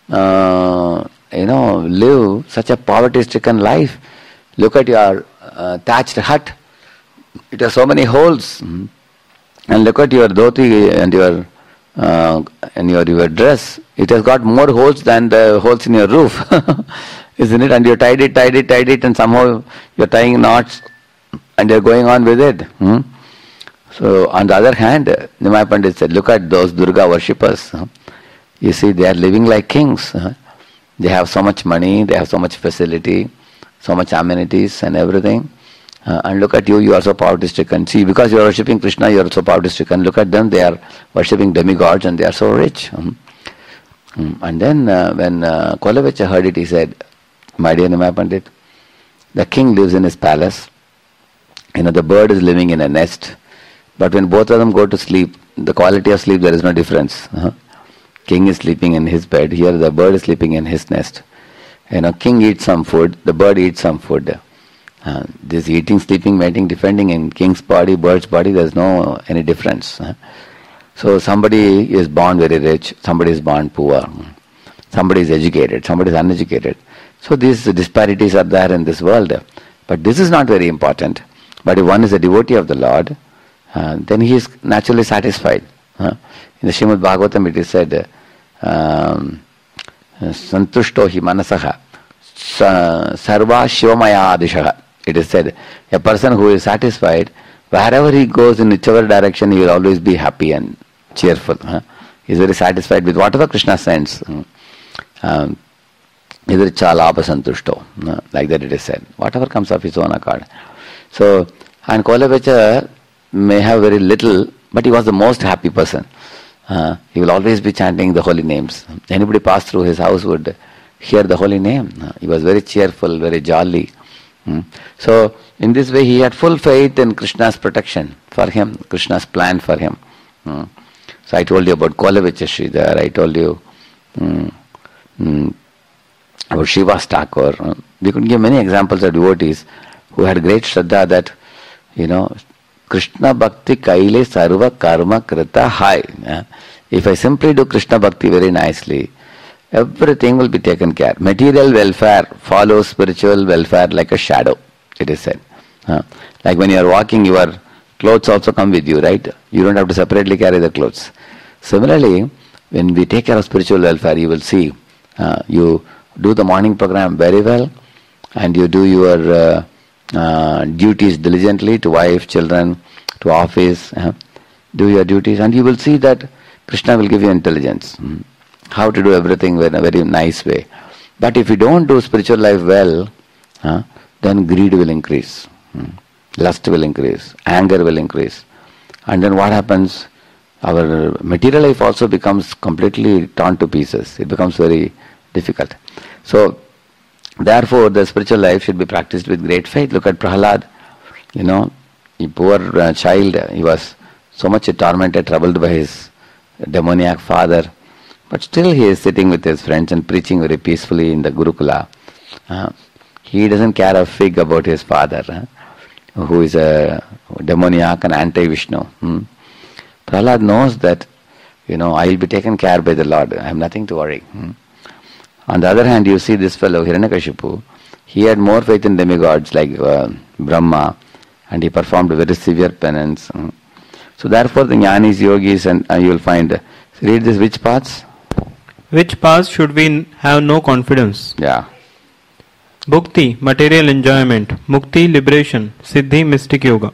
you, live such a poverty-stricken life? Look at your thatched hut. It has so many holes. And look at your dhoti and your dress. It has got more holes than the holes in your roof. Isn't it? And you tied it, and somehow you're tying knots and you're going on with it. So, on the other hand, Nimaya Pandit said, look at those Durga worshippers. You see, they are living like kings. They have so much money, they have so much facility, so much amenities and everything. And look at you, you are so poverty-stricken. See, because you are worshipping Krishna, you are so poverty-stricken. Look at them, they are worshipping demigods and they are so rich. And then when Kolavecha heard it, he said, my dear Nimaya Pandit, the king lives in his palace. The bird is living in a nest. But when both of them go to sleep, the quality of sleep, there is no difference. King is sleeping in his bed. Here the bird is sleeping in his nest. King eats some food, the bird eats some food. This eating, sleeping, mating, defending in king's body, bird's body, there is no any difference. So somebody is born very rich, somebody is born poor. Somebody is educated, somebody is uneducated. So these disparities are there in this world. But this is not very important. But if one is a devotee of the Lord, then he is naturally satisfied. In the Srimad Bhagavatam it is said, Santushto hi manasaha sarva shivamaya adishaha. It is said, a person who is satisfied, wherever he goes, in whichever direction, he will always be happy and cheerful. He is very satisfied with whatever Krishna sends. Idricha labha santushto. Like that it is said. Whatever comes of his own accord. So, and Kolavecha may have very little, but he was the most happy person. He will always be chanting the holy names. Anybody pass through his house would hear the holy name. He was very cheerful, very jolly. So, in this way, he had full faith in Krishna's protection for him, Krishna's plan for him. So, I told you about Kolavecha Sridhar, I told you about Srivas Thakur. We could give many examples of devotees who had great Shraddha that, Krishna Bhakti Kaile Sarva Karma Krita Hai. If I simply do Krishna Bhakti very nicely, everything will be taken care. Material welfare follows spiritual welfare like a shadow, it is said. Like when you are walking, your clothes also come with you, right? You don't have to separately carry the clothes. Similarly, when we take care of spiritual welfare, you will see, you do the morning program very well, and you do your duties diligently to wife, children, to office, do your duties, and you will see that Krishna will give you intelligence. How to do everything in a very nice way. But if you don't do spiritual life well, then greed will increase, lust will increase, anger will increase. And then what happens? Our material life also becomes completely torn to pieces. It becomes very difficult. So, therefore, the spiritual life should be practiced with great faith. Look at Prahlad, the poor child, he was so much tormented, troubled by his demoniac father. But still he is sitting with his friends and preaching very peacefully in the Gurukula. He doesn't care a fig about his father, who is a demoniac and anti-Vishnu. Prahlad knows that, I will be taken care by the Lord. I have nothing to worry. On the other hand, you see this fellow, Hiranyakashipu, he had more faith in demigods like Brahma, and he performed very severe penance. So therefore the jnanis, yogis, and you will find, read this, which paths? Which path should we have no confidence? Yeah. Bhukti, material enjoyment. Mukti, liberation. Siddhi, mystic yoga.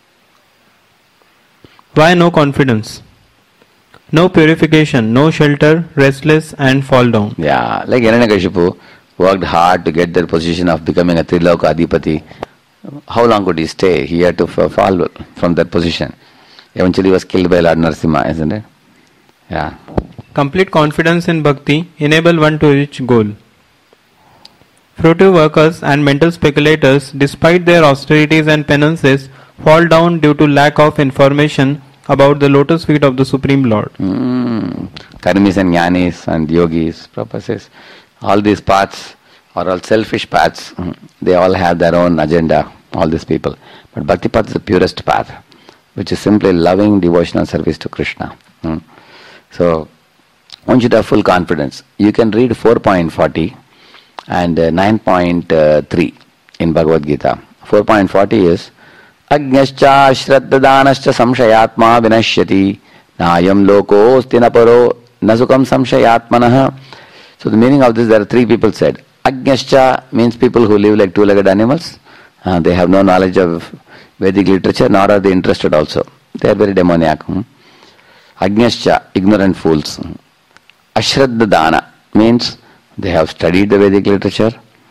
Why no confidence? No purification, no shelter, restless and fall down. Yeah, like Hiranyakashipu worked hard to get the position of becoming a Triloka Adhipati. How long could he stay? He had to fall from that position. Eventually he was killed by Lord Narasimha, isn't it? Yeah. Complete confidence in bhakti enable one to reach goal. Fruitive workers and mental speculators, despite their austerities and penances, fall down due to lack of information about the lotus feet of the Supreme Lord. Karmis and Jnanis and Yogis, Prabhupada says, all these paths are all selfish paths. They all have their own agenda, all these people. But Bhakti path is the purest path, which is simply loving devotional service to Krishna. So, one should have full confidence. You can read 4.40 and 9.3 in Bhagavad Gita. 4.40 is Ajñascha Shraddhadanascha Samshayatma Vinashyati Nayam Lokosti Naparo Nasukam Samshayatmanaha. So the meaning of this, there are three people said. Ajñascha means people who live like two-legged animals. They have no knowledge of Vedic literature, nor are they interested also. They are very demoniac. Ajñascha, ignorant fools. Ashraddhadana means they have studied the Vedic literature.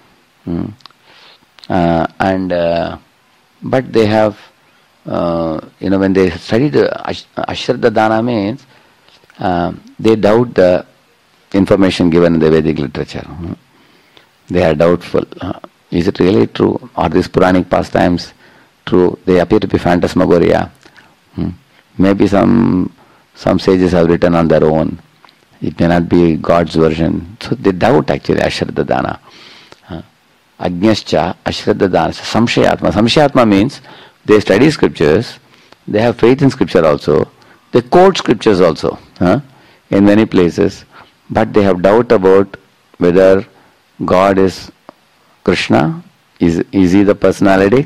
But they have, when they studied Ashraddhadana means they doubt the information given in the Vedic literature. They are doubtful. Is it really true? Are these Puranic pastimes true? They appear to be phantasmagoria. Maybe some sages have written on their own. It may not be God's version. So they doubt actually Ashraddhadana. Ajñascha, Ashraddhadana, Samshayatma. Samshayatma means they study scriptures, they have faith in scripture also, they quote scriptures also in many places, but they have doubt about whether God is Krishna, is he the personality,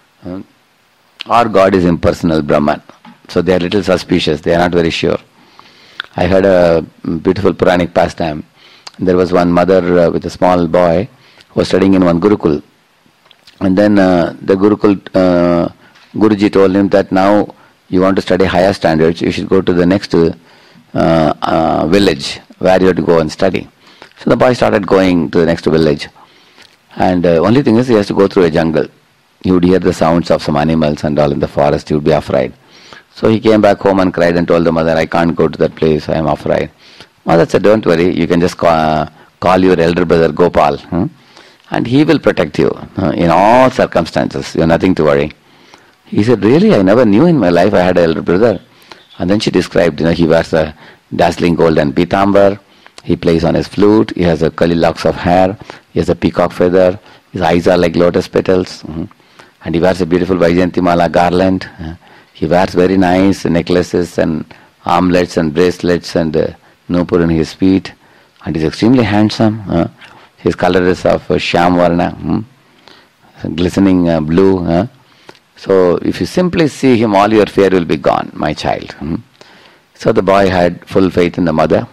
or God is impersonal Brahman. So they are little suspicious, they are not very sure. I heard a beautiful Puranic pastime. There was one mother with a small boy who was studying in one Gurukul. And then the Gurukul, Guruji told him that now you want to study higher standards, you should go to the next village where you have to go and study. So the boy started going to the next village. And only thing is he has to go through a jungle. He would hear the sounds of some animals and all in the forest, he would be afraid. So he came back home and cried and told the mother, I can't go to that place, I am afraid. Mother said, don't worry, you can just call your elder brother Gopal. And he will protect you in all circumstances. You have nothing to worry. He said, really? I never knew in my life I had an elder brother. And then she described, he wears a dazzling golden pitambar. He plays on his flute. He has a curly locks of hair. He has a peacock feather. His eyes are like lotus petals. And he wears a beautiful Vaijayanti Mala garland. He wears very nice necklaces and armlets and bracelets and nupur in his feet. And he's extremely handsome. His color is of Shyam Varna, glistening blue. So if you simply see him, all your fear will be gone, my child. So the boy had full faith in the mother.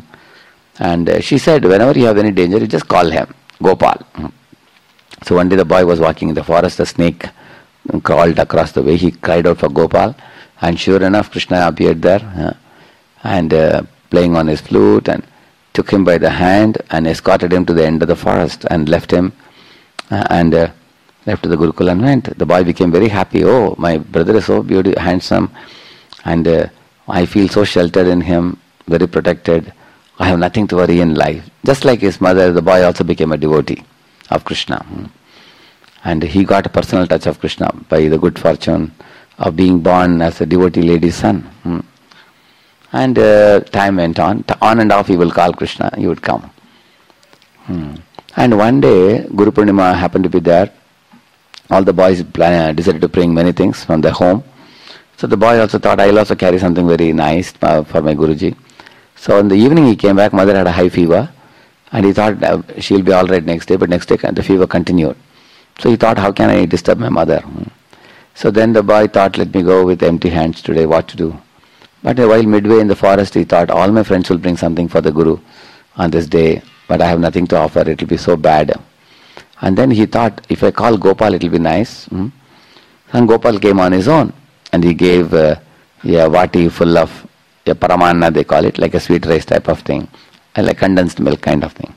And she said, whenever you have any danger, you just call him, Gopal. So one day the boy was walking in the forest, a snake crawled across the way. He cried out for Gopal. And sure enough, Krishna appeared there and playing on his flute and took him by the hand and escorted him to the end of the forest and left him and left to the Gurukul and went. The boy became very happy. Oh, my brother is so beautiful, handsome, and I feel so sheltered in him, very protected. I have nothing to worry in life. Just like his mother, the boy also became a devotee of Krishna. And he got a personal touch of Krishna by the good fortune of being born as a devotee lady's son. And time went on and off he will call Krishna, he would come. And one day, Guru Purnima happened to be there. All the boys decided to bring many things from their home. So the boy also thought, I'll also carry something very nice for my Guruji. So in the evening he came back, mother had a high fever. And he thought she'll be all right next day, but next day the fever continued. So he thought, how can I disturb my mother? So then the boy thought, let me go with empty hands today, what to do? But while midway in the forest, he thought, all my friends will bring something for the Guru. on this day, but I have nothing to offer, it will be so bad. And then he thought, if I call Gopal, it will be nice. And Gopal came on his own, and he gave a vati full of a paramanna, they call it, like a sweet rice type of thing, like condensed milk kind of thing.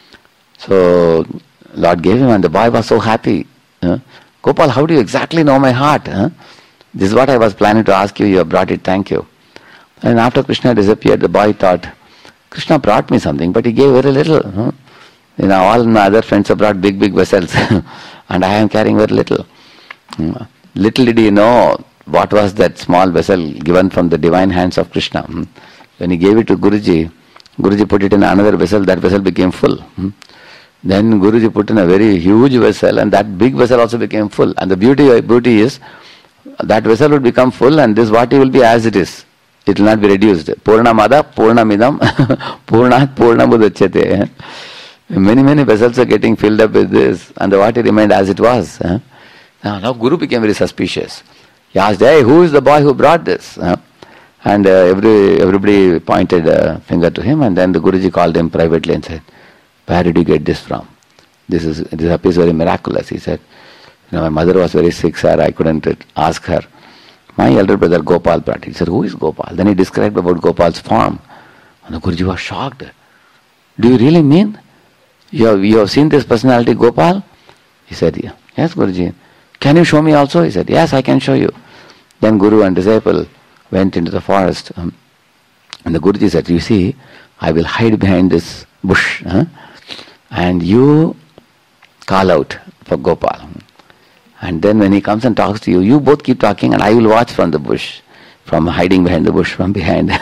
So Lord gave him, and the boy was so happy. Gopal, how do you exactly know my heart? This is what I was planning to ask you, you have brought it, thank you. And after Krishna disappeared, the boy thought, Krishna brought me something, but he gave very little. All my other friends have brought big, big vessels, and I am carrying very little. Little did he know what was that small vessel given from the divine hands of Krishna. When he gave it to Guruji, Guruji put it in another vessel, that vessel became full. Then Guruji put in a very huge vessel, and that big vessel also became full. And the beauty is, that vessel will become full, and this vati will be as it is. It will not be reduced. Purnamada, Purnamidam, Purnat, Purnamudachyate. Many vessels are getting filled up with this, and the vati remained as it was. Now Guru became very suspicious. He asked, hey, who is the boy who brought this? And everybody pointed a finger to him, and then the Guruji called him privately and said, where did you get this from? This appears very miraculous. He said, my mother was very sick, sir, I couldn't ask her. My elder brother Gopal brought it. He said, who is Gopal? Then he described about Gopal's form. And the Guruji was shocked. Do you really mean? You have seen this personality Gopal? He said, yeah. Yes, Guruji. Can you show me also? He said, yes, I can show you. Then Guru and disciple went into the forest. And the Guruji said, you see, I will hide behind this bush. And you call out for Gopal. And then when he comes and talks to you, you both keep talking and I will watch from the bush, from hiding behind the bush, from behind.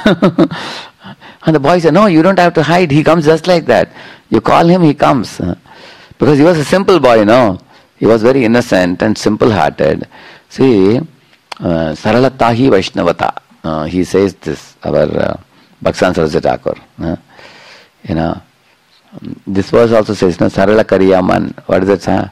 And the boy said, no, you don't have to hide. He comes just like that. You call him, he comes. Because he was a simple boy, He was very innocent and simple-hearted. See, Saralatahi Vaishnavata. He says this, our Bhaksan Saraswati Thakur. This verse also says, Sarala Kariyaman. What is that song?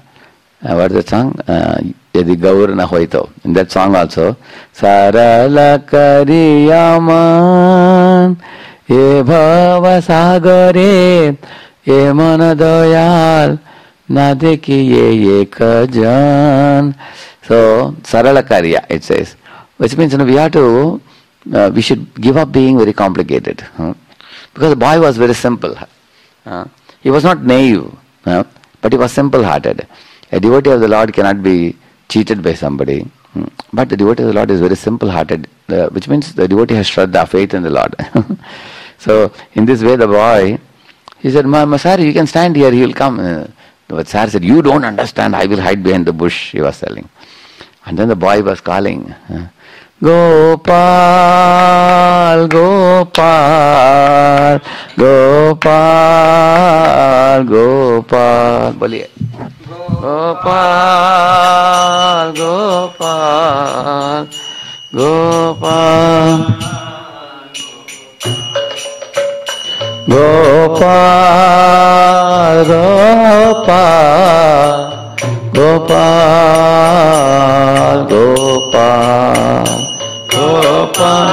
Yadi Gaur na hoito. In that song also, Sarala Kariyaman, Ye Bhava Sagare, Ye Manadoyal, Na dekhi ye kajan. So, Sarala Karya, it says. Which means, we should give up being very complicated. Because the boy was very simple. He was not naive, but he was simple-hearted. A devotee of the Lord cannot be cheated by somebody. But the devotee of the Lord is very simple-hearted, which means the devotee has Shraddha, faith in the Lord. So, in this way, the boy, he said, sir, you can stand here, he will come. But sir said, you don't understand, I will hide behind the bush, he was telling. And then the boy was calling, Gopal, Gopal, Gopal, Gopal. Boliye. Gopal, Gopal, Gopal, Gopal, Gopal, Gopal, Gopal, Gopal,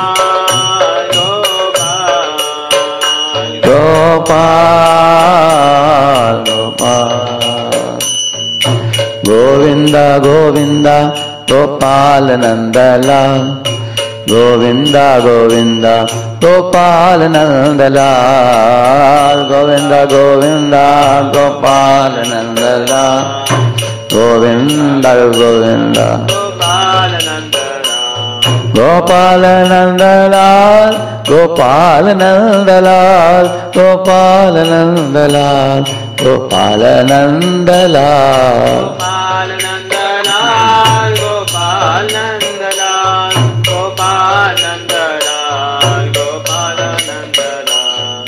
Gopal, Gopal, Govinda, Govinda, Gopal Nandalal, Govinda, Govinda, Gopal Nandalal, Govinda, Govinda, Gopal Nandalal, Govinda, Govinda, Gopal Nandalal, Gopal Nandalal, Gopal Nandalal, Gopal Nandalal, Gopal Nandalal, Gopal Nandalal, Gopal Nandalal, Gopal Nandalal, Gopal Nandalal,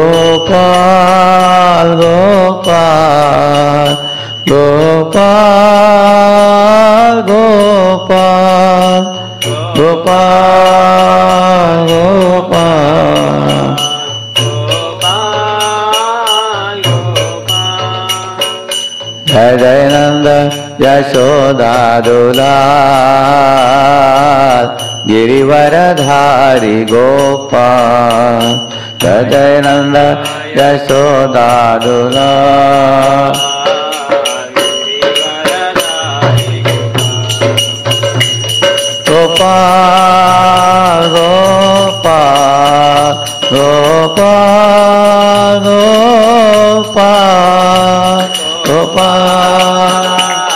Gopal, Gopal, Gopal, Gopal, Gopal, Gopal, Jai Jai Nanda Yashoda Dulal Girivaradhari Gopal Jai Nanda Yashoda Dula. Gopal, Gopal, Gopal, Gopal, Gopal.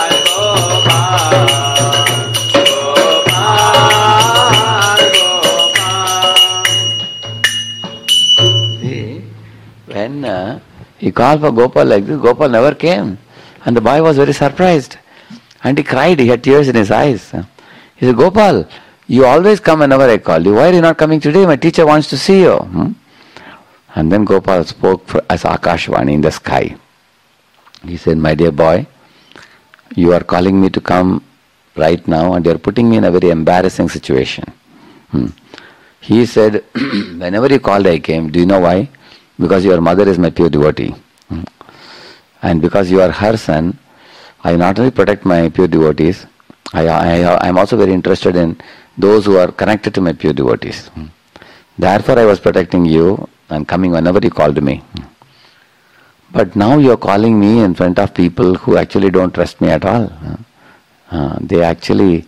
When he called for Gopal like this, Gopal never came. And the boy was very surprised. And he cried, he had tears in his eyes. He said, Gopal, you always come whenever I call you. Why are you not coming today? My teacher wants to see you. And then Gopal spoke as Akashvani in the sky. He said, my dear boy, you are calling me to come right now and you are putting me in a very embarrassing situation. He said, whenever you called I came. Do you know why? Because your mother is my pure devotee. And because you are her son, I not only protect my pure devotees, I am also very interested in those who are connected to my pure devotees. Therefore I was protecting you and coming whenever you called me. But now you are calling me in front of people who actually don't trust me at all. They actually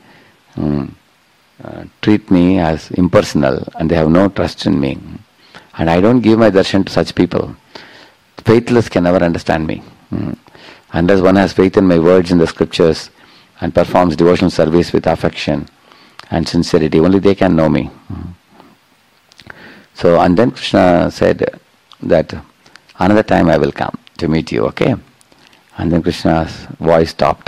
treat me as impersonal and they have no trust in me. And I don't give my darshan to such people. Faithless can never understand me. Unless one has faith in my words in the scriptures and performs devotional service with affection and sincerity, only they can know me. So, and then Krishna said that another time I will come to meet you, okay? And then Krishna's voice stopped.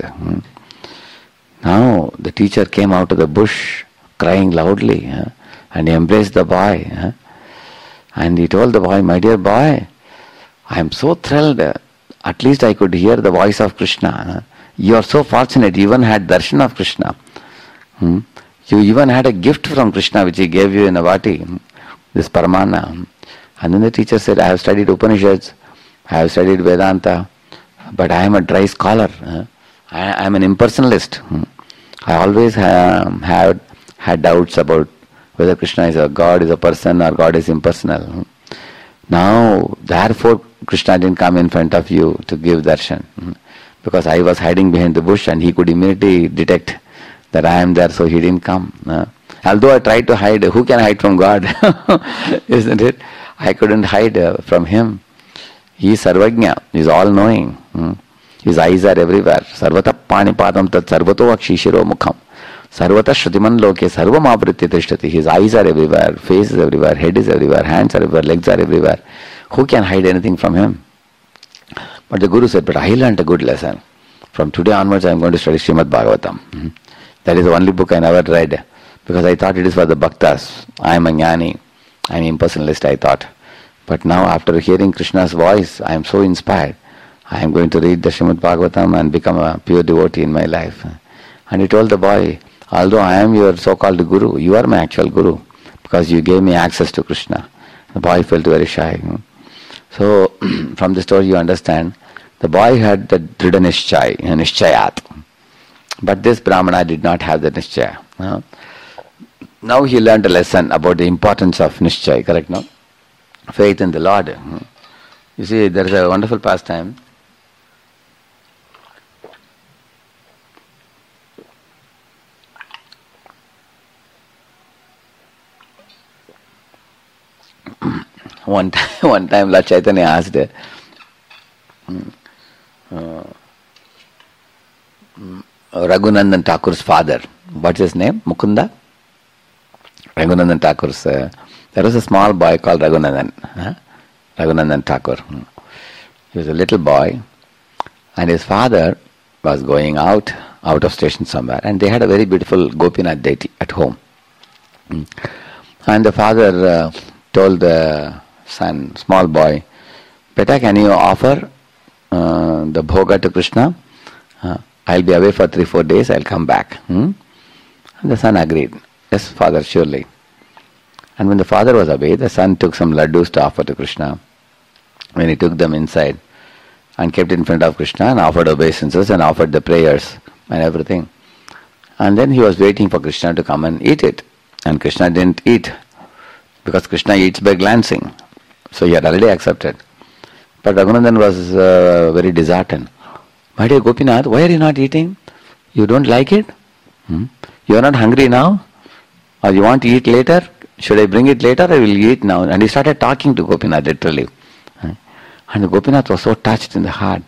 Now the teacher came out of the bush crying loudly and he embraced the boy. And he told the boy, my dear boy, I am so thrilled. At least I could hear the voice of Krishna. You are so fortunate, you even had darshan of Krishna. You even had a gift from Krishna which he gave you in Avati, this Paramana. And then the teacher said, I have studied Upanishads, I have studied Vedanta, but I am a dry scholar. I am an impersonalist. I always had doubts about whether Krishna is a God, is a person, or God is impersonal. Now, therefore, Krishna didn't come in front of you to give darshan. Because I was hiding behind the bush and he could immediately detect that I am there, so he didn't come. Although I tried to hide, who can hide from God? Isn't it? I couldn't hide from him. He is Sarvajna, he is all-knowing. His eyes are everywhere. Sarvata panipadam tat sarvato akshishiro mukham. Sarvata shrutiman loke sarvam avritya tishtati. His eyes are everywhere, face is everywhere, head is everywhere, hands are everywhere, legs are everywhere. Who can hide anything from him? But the Guru said, but I learned a good lesson. From today onwards I am going to study Srimad Bhagavatam. That is the only book I never read. Because I thought it is for the bhaktas. I am a jnani. I am an impersonalist, I thought. But now after hearing Krishna's voice, I am so inspired. I am going to read the Srimad Bhagavatam and become a pure devotee in my life. And he told the boy, although I am your so-called Guru, you are my actual Guru. Because you gave me access to Krishna. The boy felt very shy. So, from the story you understand, the boy had the Dhrida Nishchayat. But this Brahmana did not have the Nishchaya. Now he learned a lesson about the importance of Nishchaya, correct, no? Faith in the Lord. You see, there is a wonderful pastime. One time Lord Chaitanya asked Raghunandan Thakur's father, what's his name? Mukunda? Raghunandan Thakur's, there was a small boy called Raghunandan. Raghunandan Thakur. He was a little boy and his father was going out of station somewhere and they had a very beautiful Gopinath deity at home. And the father told the son, small boy, Beta, can you offer the bhoga to Krishna? I'll be away for 3-4 days, I'll come back. And the son agreed. Yes, father, surely. And when the father was away, the son took some laddus to offer to Krishna. When he took them inside and kept it in front of Krishna and offered obeisances and offered the prayers and everything. And then he was waiting for Krishna to come and eat it. And Krishna didn't eat because Krishna eats by glancing. So he had already accepted. But Raghunandan was very disheartened. My dear Gopinath, why are you not eating? You don't like it? You are not hungry now? Or you want to eat later? Should I bring it later? I will eat now. And he started talking to Gopinath literally. And Gopinath was so touched in the heart.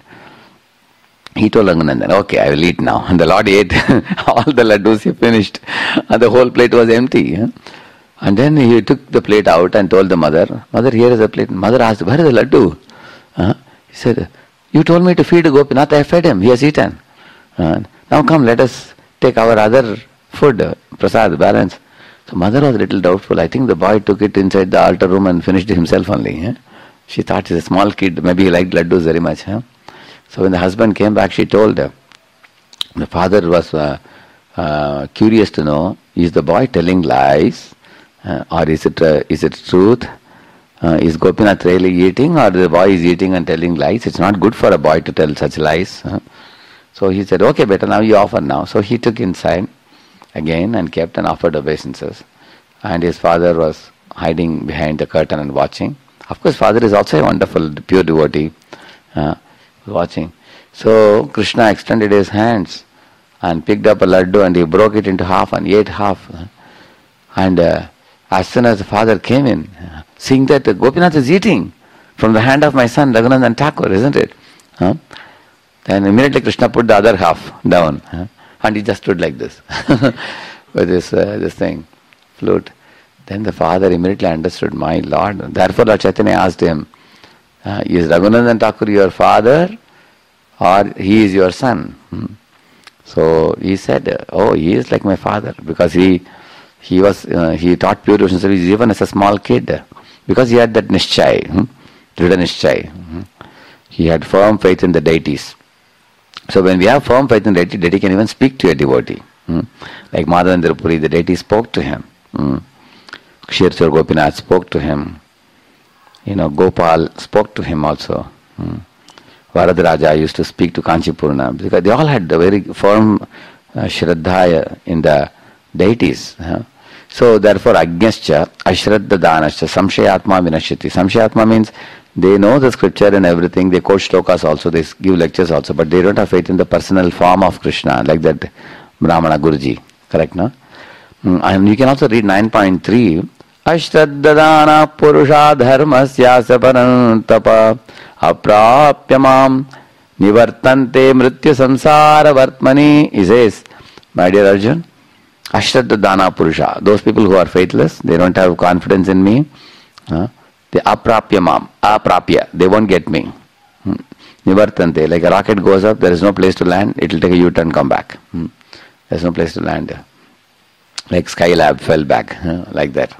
He told Raghunandan, okay, I will eat now. And the Lord ate all the laddus, he finished. And the whole plate was empty. And then he took the plate out and told the mother, Mother, here is the plate. Mother asked, where is the laddu? He said, you told me to feed Gopinath, I fed him, he has eaten. Now come, let us take our other food, prasad, balance. So mother was a little doubtful. I think the boy took it inside the altar room and finished it himself only. She thought he's a small kid, maybe he liked laddus very much. So when the husband came back, she told the father was curious to know, is the boy telling lies or is it truth? Is Gopinath really eating or the boy is eating and telling lies? It's not good for a boy to tell such lies. So he said, okay, better now you offer now. So he took inside again and kept and offered obeisances. And his father was hiding behind the curtain and watching. Of course, father is also a wonderful, pure devotee, watching. So Krishna extended his hands and picked up a laddu and he broke it into half and ate half. And as soon as the father came in, seeing that Gopinath is eating from the hand of my son Raghunandan Thakur, isn't it? Then immediately Krishna put the other half down, and he just stood like this with this thing, flute. Then the father immediately understood, my Lord. Therefore Lord Chaitanya asked him, is Raghunandan Thakur your father or he is your son? So he said, oh, he is like my father, because he taught pure devotion service even as a small kid, because he had that nischay, Dhrida nischay. He had firm faith in the deities. So when we have firm faith in the deity can even speak to a devotee. Like Madhavendra Puri, the deity spoke to him. Kshirchur Gopinath spoke to him. Gopal spoke to him also. Varadaraja used to speak to Kanchipurna, because they all had a very firm shraddha in the deities. So therefore Ajñascha, Ashraddha Danascha, Samshayatma Vinashyati. Samshayatma means they know the scripture and everything, they quote shlokas also, they give lectures also, but they don't have faith in the personal form of Krishna, like that Brahmana Guruji. Correct, no? And you can also read 9.3. Ashraddhadana purusha dharmasya saparantapa aprapya mam nivartante mrityu samsara vartmani. He says, my dear Arjun, Ashraddhadana purusha, those people who are faithless, they don't have confidence in me, they aprapya mam, aprapya, they won't get me. Nivartante, like a rocket goes up, there is no place to land, it will take a U-turn, come back. There is no place to land. Like Skylab fell back, like that.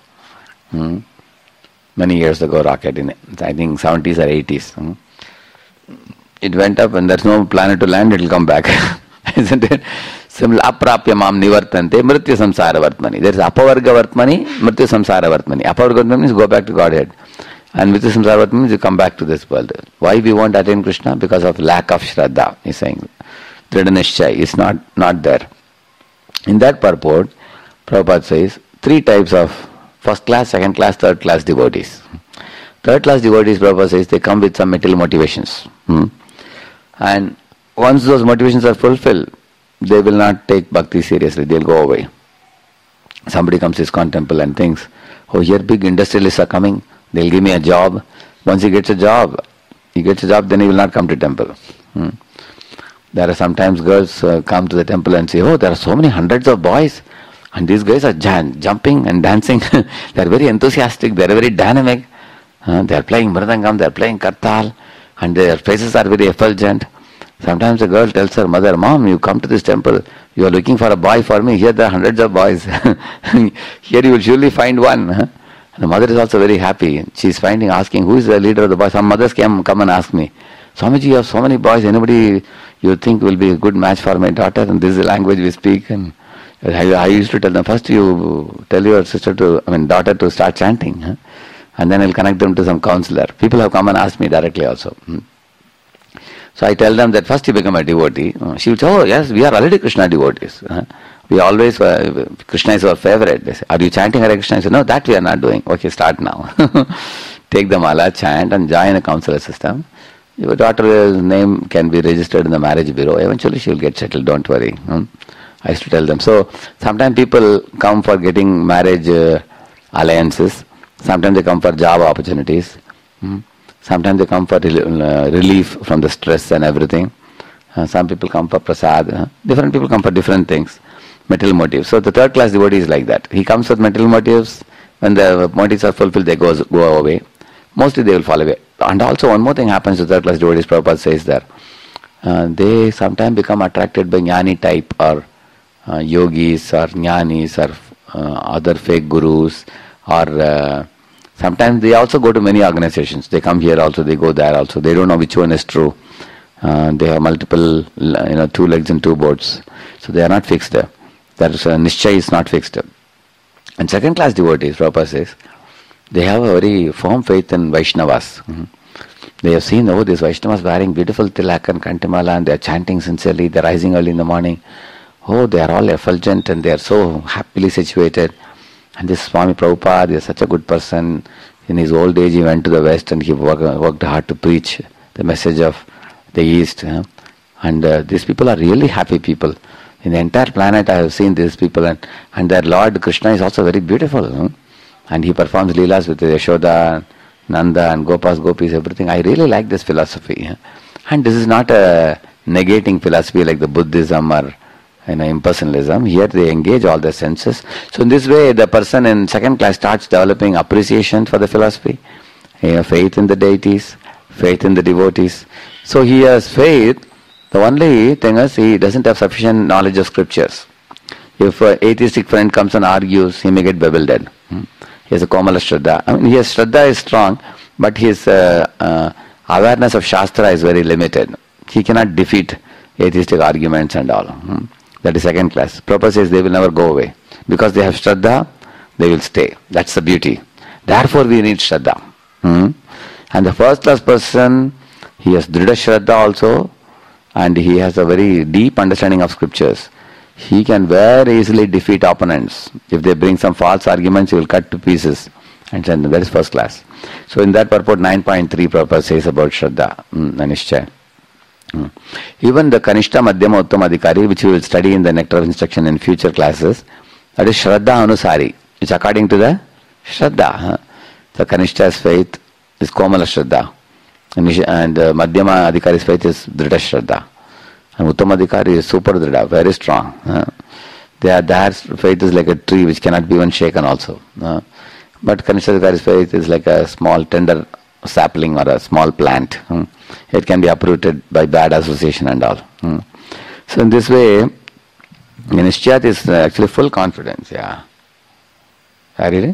Many years ago, rocket in, I think 70s or 80s. It went up and there's no planet to land, it will come back. Isn't it? Similar, aprapya mam nivartante mrityu samsara vartmani. There is apavarga vartmani, mrityu samsara vartmani. Apavarga vartmani means go back to Godhead. And mrityu samsara vartmani means you come back to this world. Why we won't attain Krishna? Because of lack of shraddha, he's saying. Dhrida nischay is not there. In that purport, Prabhupada says, 3 types of first class, second class, third class devotees. Third class devotees, Prabhupada says, they come with some material motivations. And once those motivations are fulfilled, they will not take bhakti seriously, they'll go away. Somebody comes to ISKCON temple and thinks, oh, here big industrialists are coming, they'll give me a job. Once he gets a job, then he will not come to temple. There are sometimes girls come to the temple and say, oh, there are so many hundreds of boys, and these guys are jumping and dancing. They are very enthusiastic, they are very dynamic. They are playing mridangam, they are playing kartal, and their faces are very effulgent. Sometimes a girl tells her mother, Mom, you come to this temple, you are looking for a boy for me, here there are hundreds of boys. Here you will surely find one. And the mother is also very happy. She is asking, who is the leader of the boys? Some mothers come and ask me, Swamiji, you have so many boys, anybody you think will be a good match for my daughter? And this is the language we speak. And I used to tell them, first you tell your daughter to start chanting. And then I'll connect them to some counselor. People have come and asked me directly also. So I tell them that first you become a devotee. She will say, oh yes, we are already Krishna devotees. We always, Krishna is our favorite. They say, are you chanting Hare Krishna? I say, no, that we are not doing. Okay, start now. take the mala, chant, and join a counselor system. Your daughter's name can be registered in the marriage bureau. Eventually she will get settled, don't worry. I used to tell them. So sometimes people come for getting marriage alliances. Sometimes they come for job opportunities. Sometimes they come for relief from the stress and everything. Some people come for prasad. Different people come for different things. Material motives. So the third class devotee is like that. He comes with material motives. When the motives are fulfilled, they go away. Mostly they will fall away. And also one more thing happens to third class devotees. Prabhupada says that they sometimes become attracted by jnani type or yogis or jnanis or other fake gurus, or sometimes they also go to many organizations. They come here also, they go there also. They don't know which one is true. They have multiple, 2 legs and 2 boats. So they are not fixed. That is, Nishchay is not fixed. And second class devotees, Prabhupada says, they have a very firm faith in Vaishnavas. They have seen, these Vaishnavas wearing beautiful tilak and kantimala, and they are chanting sincerely, they are rising early in the morning. They are all effulgent and they are so happily situated. And this Swami Prabhupada is such a good person. In his old age he went to the West and he worked hard to preach the message of the East. And these people are really happy people. In the entire planet I have seen these people, and their Lord Krishna is also very beautiful. And he performs leelas with Yashoda, Nanda and Gopas, Gopis, everything. I really like this philosophy. And this is not a negating philosophy like the Buddhism or impersonalism. Here they engage all the senses. So in this way the person in second class starts developing appreciation for the philosophy, faith in the deities, faith in the devotees. So he has faith. The only thing is he doesn't have sufficient knowledge of scriptures. If an atheistic friend comes and argues, he may get bewildered. He has a Komala Shraddha. His Shraddha is strong, but his awareness of Shastra is very limited. He cannot defeat atheistic arguments and all. That is second class. Prabhupada says they will never go away. Because they have Shraddha, they will stay. That's the beauty. Therefore we need Shraddha. And the first class person, he has Dhrida Shraddha also, and he has a very deep understanding of scriptures. He can very easily defeat opponents. If they bring some false arguments, he will cut to pieces and send them. That is first class. So in that purport 9.3 Prabhupada says about Shraddha, Nishchay. Even the Kanishta Madhyama Uttama Adhikari, which we will study in the Nectar of Instruction in future classes, that is Shraddha Anusari. It's according to the Shraddha. The Kanishta's faith is Komala Shraddha. And Madhyama Adhikari's faith is Dhrida Shraddha. And Uttama Adhikari is super Dhrida, very strong. Their faith is like a tree which cannot be even shaken also. But Kanishta Adhikari's faith is like a small tender sapling or a small plant. It can be uprooted by bad association and all. So in this way, Nishchat is actually full confidence. Yeah. Are you ready?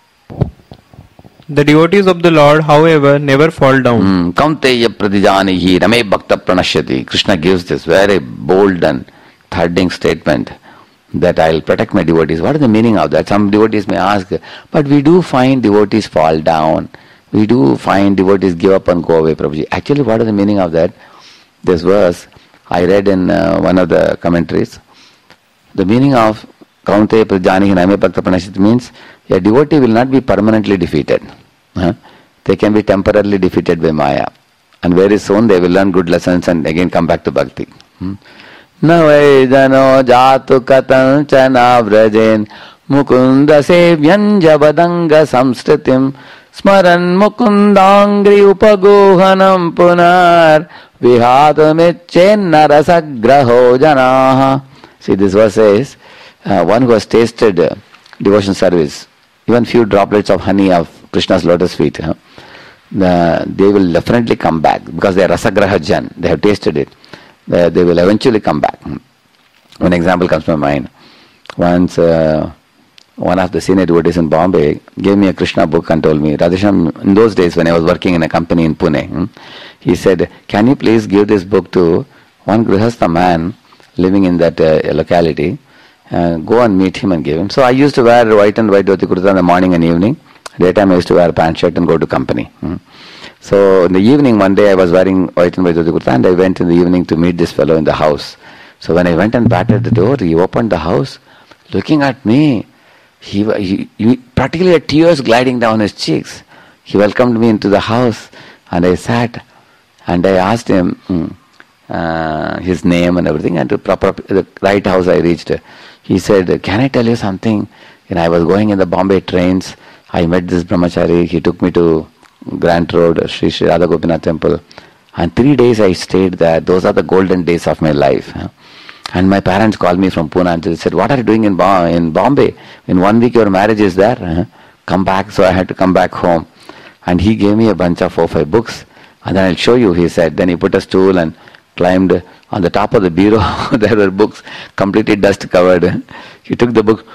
The devotees of the Lord, however, never fall down. Kaunteya pradijanihi rame bhakta pranashyati. Krishna gives this very bold and thirding statement that I will protect my devotees. What is the meaning of that? Some devotees may ask, but we do find devotees fall down. We do find devotees give up and go away, Prabhuji. Actually, what is the meaning of that? This verse, I read in one of the commentaries. The meaning of Kaunteya pradijanihi rame bhakta pranashyati means a devotee will not be permanently defeated. They can be temporarily defeated by Maya. And very soon they will learn good lessons and again come back to Bhakti. Na vedano jatu katanchana vrajen mukunda sevyan javadanga samstritim smaran mukundangri upagohanam punar vihadamichen rasagraho janaha. See, this verse says, one who has tasted devotion service, even few droplets of honey of Krishna's lotus feet, they will definitely come back because they are rasagrahajan. They have tasted it. They will eventually come back. One example comes to my mind. Once one of the senior devotees in Bombay gave me a Krishna book and told me, Radhesham, in those days when I was working in a company in Pune, he said, can you please give this book to one Grihastha man living in that locality? Go and meet him and give him. So I used to wear white and white dhoti kurta in the morning and evening. Daytime I used to wear a pant shirt and go to company. So in the evening one day I was wearing white and white dhoti kurta and I went in the evening to meet this fellow in the house. So when I went and battered the door, he opened the house, looking at me. He practically had tears gliding down his cheeks. He welcomed me into the house, and I sat, and I asked him his name and everything, and the right house I reached. He said, "Can I tell you something? I was going in the Bombay trains. I met this brahmachari. He took me to Grant Road, Sri Sri Radha Gopinath temple, and 3 days I stayed there. Those are the golden days of my life." And my parents called me from Pune and they said, "What are you doing in Bombay? In 1 week your marriage is there. Come back." So I had to come back home. And he gave me a bunch of 4-5 books. And then I'll show you, he said. Then he put a stool and climbed on the top of the bureau. There were books completely dust covered. He took the book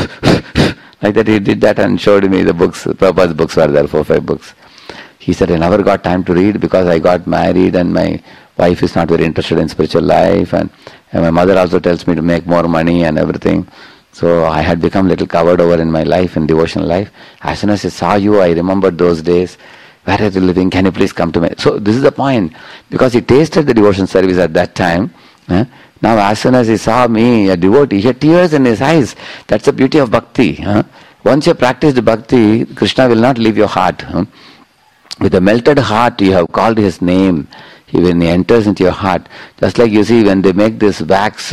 like that. He did that and showed me the books. Prabhupada's books were there, 4-5 books. He said, "I never got time to read because I got married and my wife is not very interested in spiritual life, and my mother also tells me to make more money and everything. So I had become a little covered over in my life, in devotional life. As soon as I saw you, I remembered those days. Where are you living? Can you please come to me?" So this is the point. Because he tasted the devotion service at that time. Now as soon as he saw me, a devotee, he had tears in his eyes. That's the beauty of bhakti. Once you practice the bhakti, Krishna will not leave your heart. With a melted heart, you have called his name. When he enters into your heart, just like you see when they make this wax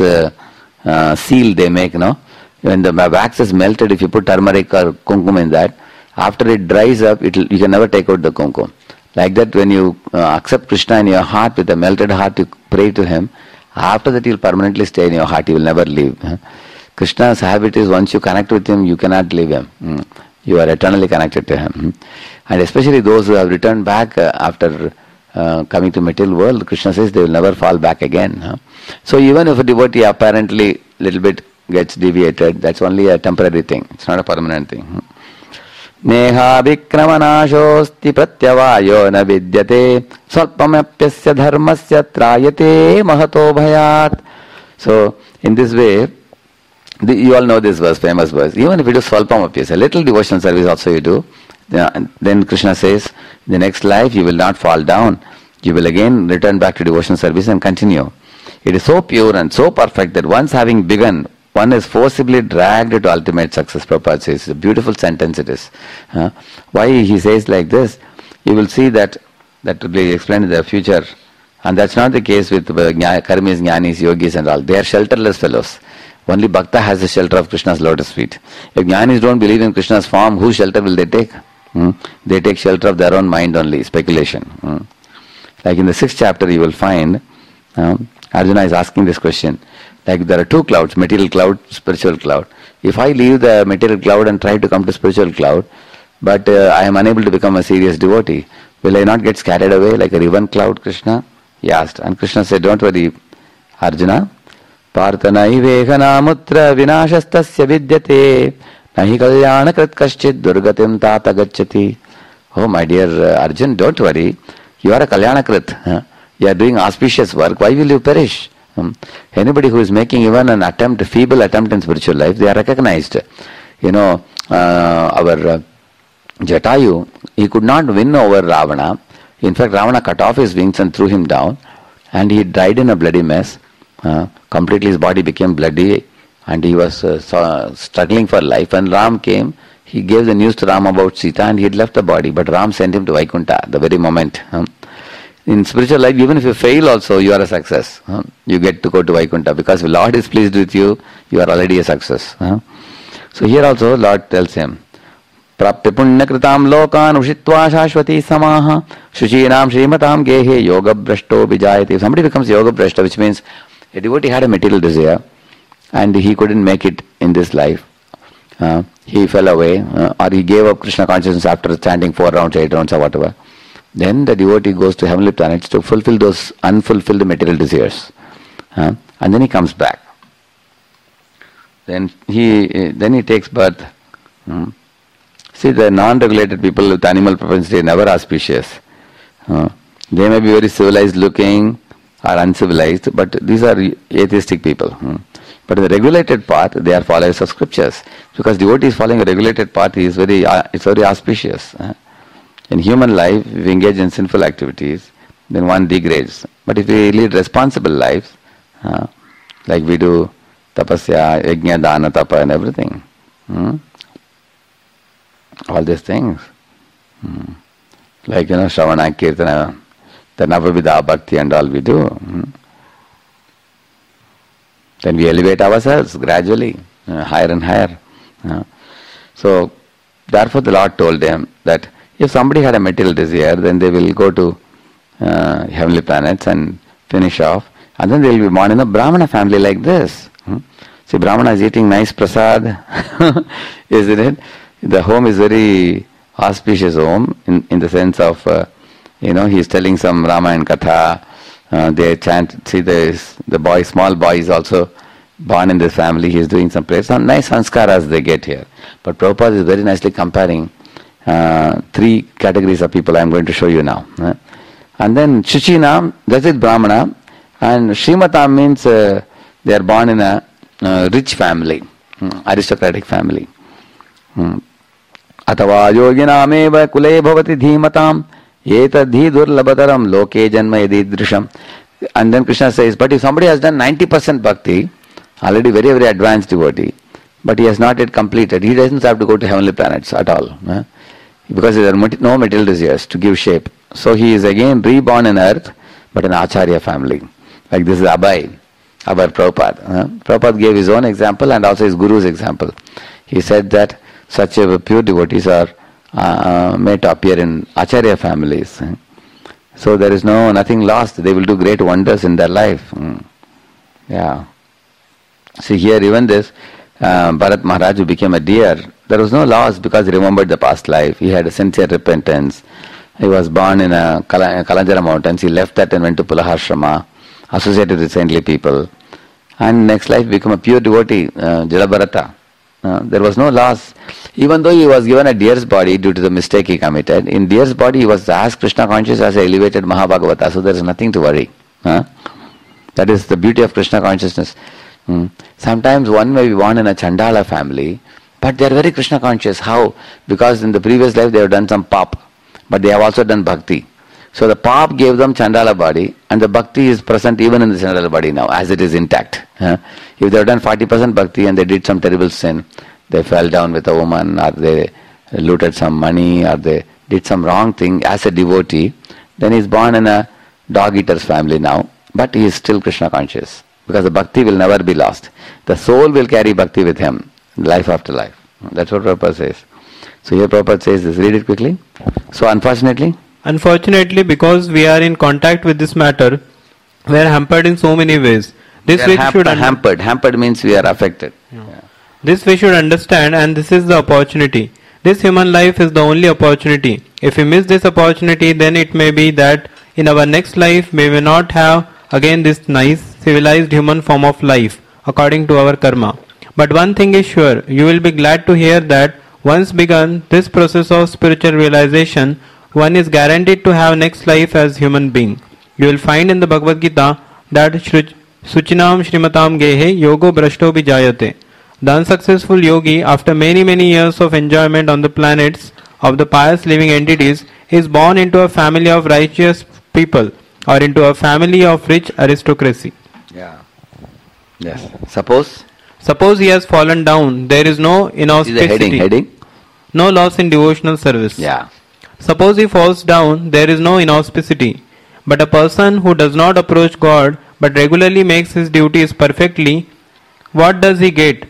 seal, they make, when the wax is melted, if you put turmeric or kumkum in that, after it dries up, you can never take out the kumkum. Like that, when you accept Krishna in your heart, with a melted heart, you pray to him. After that, he will permanently stay in your heart. He will never leave. Krishna's habit is once you connect with him, you cannot leave him. You are eternally connected to him. And especially those who have returned back after coming to material world, Krishna says they will never fall back again. So even if a devotee apparently little bit gets deviated, that's only a temporary thing. It's not a permanent thing. Neha vikramanasosti pratyavayo na vidyate swalpamapyasya dharmasya trayate mahato bhayat. So in this way, you all know this verse, famous verse. Even if you do swalpamapyasya, a little devotional service also you do, then Krishna says, in the next life you will not fall down. You will again return back to devotional service and continue. It is so pure and so perfect that once having begun, one is forcibly dragged to ultimate success. Prabhupada says, it's a beautiful sentence it is. Why he says like this? You will see that will be explained in the future. And that's not the case with karmis, jnanis, yogis and all. They are shelterless fellows. Only Bhakta has the shelter of Krishna's lotus feet. If jnanis don't believe in Krishna's form, whose shelter will they take? They take shelter of their own mind only, speculation. Like in the 6th chapter you will find, Arjuna is asking this question. Like there are 2 clouds, material cloud, spiritual cloud. If I leave the material cloud and try to come to spiritual cloud, but I am unable to become a serious devotee, will I not get scattered away like a riven cloud, Krishna? He asked. And Krishna said, don't worry, Arjuna. Parthanaiveghana mutra vinashastasya vidyate nahi kalyana krit kaschid durgatim tata gacchati. Oh my dear Arjun, don't worry. You are a kalyana krit. You are doing auspicious work. Why will you perish? Anybody who is making even an attempt, a feeble attempt in spiritual life, they are recognized. Our Jatayu, he could not win over Ravana. In fact, Ravana cut off his wings and threw him down, and he died in a bloody mess. Completely his body became bloody, and he was struggling for life. When Ram came, he gave the news to Ram about Sita, and he had left the body, but Ram sent him to Vaikuntha the very moment. In spiritual life, even if you fail also, you are a success. You get to go to Vaikuntha, because if Lord is pleased with you, you are already a success. So here also Lord tells him, Prapti punya kritam lokan ushitva shashvati samaha shuchinam shrimatam gehe yoga brashto vijayati. If somebody becomes yoga brashta, which means a devotee had a material desire and he couldn't make it in this life. He fell away, or he gave up Krishna consciousness after chanting 4 rounds, 8 rounds or whatever. Then the devotee goes to heavenly planets to fulfill those unfulfilled material desires. And then he comes back. Then he takes birth. See, the non-regulated people with animal propensity are never auspicious. They may be very civilized looking or uncivilized, but these are atheistic people. But in the regulated path, they are followers of scriptures. Because devotees following a regulated path is very auspicious. In human life, if we engage in sinful activities, then one degrades. But if we lead responsible lives, like we do tapasya, yajna, dana, tapa and everything, all these things, Like, Shravana, Kirtana, the Navavidha, Bhakti and all we do. Then we elevate ourselves gradually, higher and higher. So, therefore the Lord told them that if somebody had a material desire, then they will go to heavenly planets and finish off, and then they will be born in a Brahmana family like this. See, Brahmana is eating nice prasad, isn't it? The home is very auspicious home in the sense of, he is telling some Ramayana Katha. They chant. See, the boy, small boy, is also born in this family. He is doing some prayers. Some nice sanskaras they get here. But Prabhupada is very nicely comparing 3 categories of people I am going to show you now. And then Shuchinam, that is Brahmana, and Srimatam means they are born in a rich family, aristocratic family. Atava yoginameva kule bhavati dhimatam etadhi durlabhataram loke janma yadidrisham. And then Krishna says, but if somebody has done 90% bhakti, already very, very advanced devotee, but he has not yet completed, he doesn't have to go to heavenly planets at all. Because there are no material desires to give shape. So he is again reborn in earth, but in Acharya family. Like this is Abhay, Prabhupada. Prabhupada gave his own example and also his guru's example. He said that such pure devotees are made to appear in Acharya families. So there is nothing lost. They will do great wonders in their life. Yeah. See here, even this Bharat Maharaj who became a deer, there was no loss because he remembered the past life. He had a sincere repentance. He was born in Kalanjara mountains. He left that and went to Pulaharshrama, associated with saintly people. And next life became a pure devotee, Jalabharata. There was no loss. Even though he was given a deer's body due to the mistake he committed, in deer's body he was as Krishna conscious as an elevated Mahabhagavata, so there is nothing to worry. That is the beauty of Krishna consciousness. Sometimes one may be born in a Chandala family, but they are very Krishna conscious. How? Because in the previous life they have done some pap, but they have also done bhakti. So the pap gave them Chandala body, and the bhakti is present even in the Chandala body now, as it is intact. If they have done 40% bhakti and they did some terrible sin, they fell down with a woman, or they looted some money, or they did some wrong thing as a devotee, then he is born in a dog eater's family now, but he is still Krishna conscious. Because the bhakti will never be lost. The soul will carry bhakti with him, life after life. That's what Prabhupada says. So here Prabhupada says this. Read it quickly. So unfortunately, because we are in contact with this matter, we are hampered in so many ways. This we should hampered means we are affected. Yeah. This we should understand, and this is the opportunity. This human life is the only opportunity. If we miss this opportunity, then it may be that in our next life we may not have again this nice civilized human form of life according to our karma. But one thing is sure, you will be glad to hear that once begun this process of spiritual realization, one is guaranteed to have next life as human being. You will find in the Bhagavad Gita that Suchinam Shrimatam Gehe Yogo Brashto Vijayate. The unsuccessful yogi, after many years of enjoyment on the planets of the pious living entities, is born into a family of righteous people or into a family of rich aristocracy. Yeah. Yes. Suppose he has fallen down, there is no inauspicity. Heading. No loss in devotional service. Yeah. Suppose he falls down, there is no inauspicity. But a person who does not approach God but regularly makes his duties perfectly, what does he get?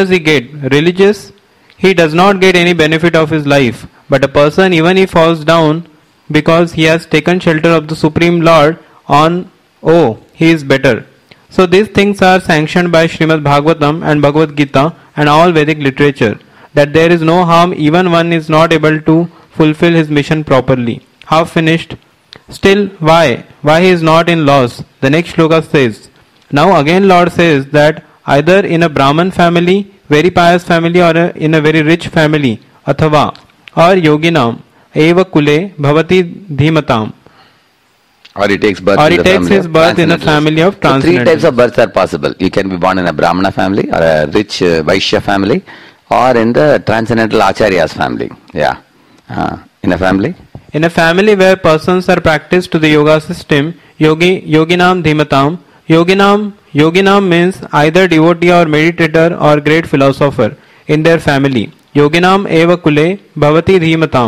Religious? He does not get any benefit of his life. But a person, even if falls down because he has taken shelter of the Supreme Lord, he is better. So these things are sanctioned by Srimad Bhagavatam and Bhagavad Gita and all Vedic literature, that there is no harm even one is not able to fulfill his mission properly. Half finished. Still, why? Why he is not in loss? The next shloka says, now again Lord says that either in a Brahman family, very pious family, or in a very rich family, athava, or yoginam, eva kule bhavati dhimatam. Or he takes birth his birth in a family of transcendentalists. So 3 types of births are possible. You can be born in a Brahmana family, or a rich Vaishya family, or in the transcendental Acharyas family. Yeah. In a family? In a family where persons are practiced to the yoga system, yoginam dhimatam. Yoginam means either devotee or meditator or great philosopher in their family. Yoginam eva kule bhavati dhimatam.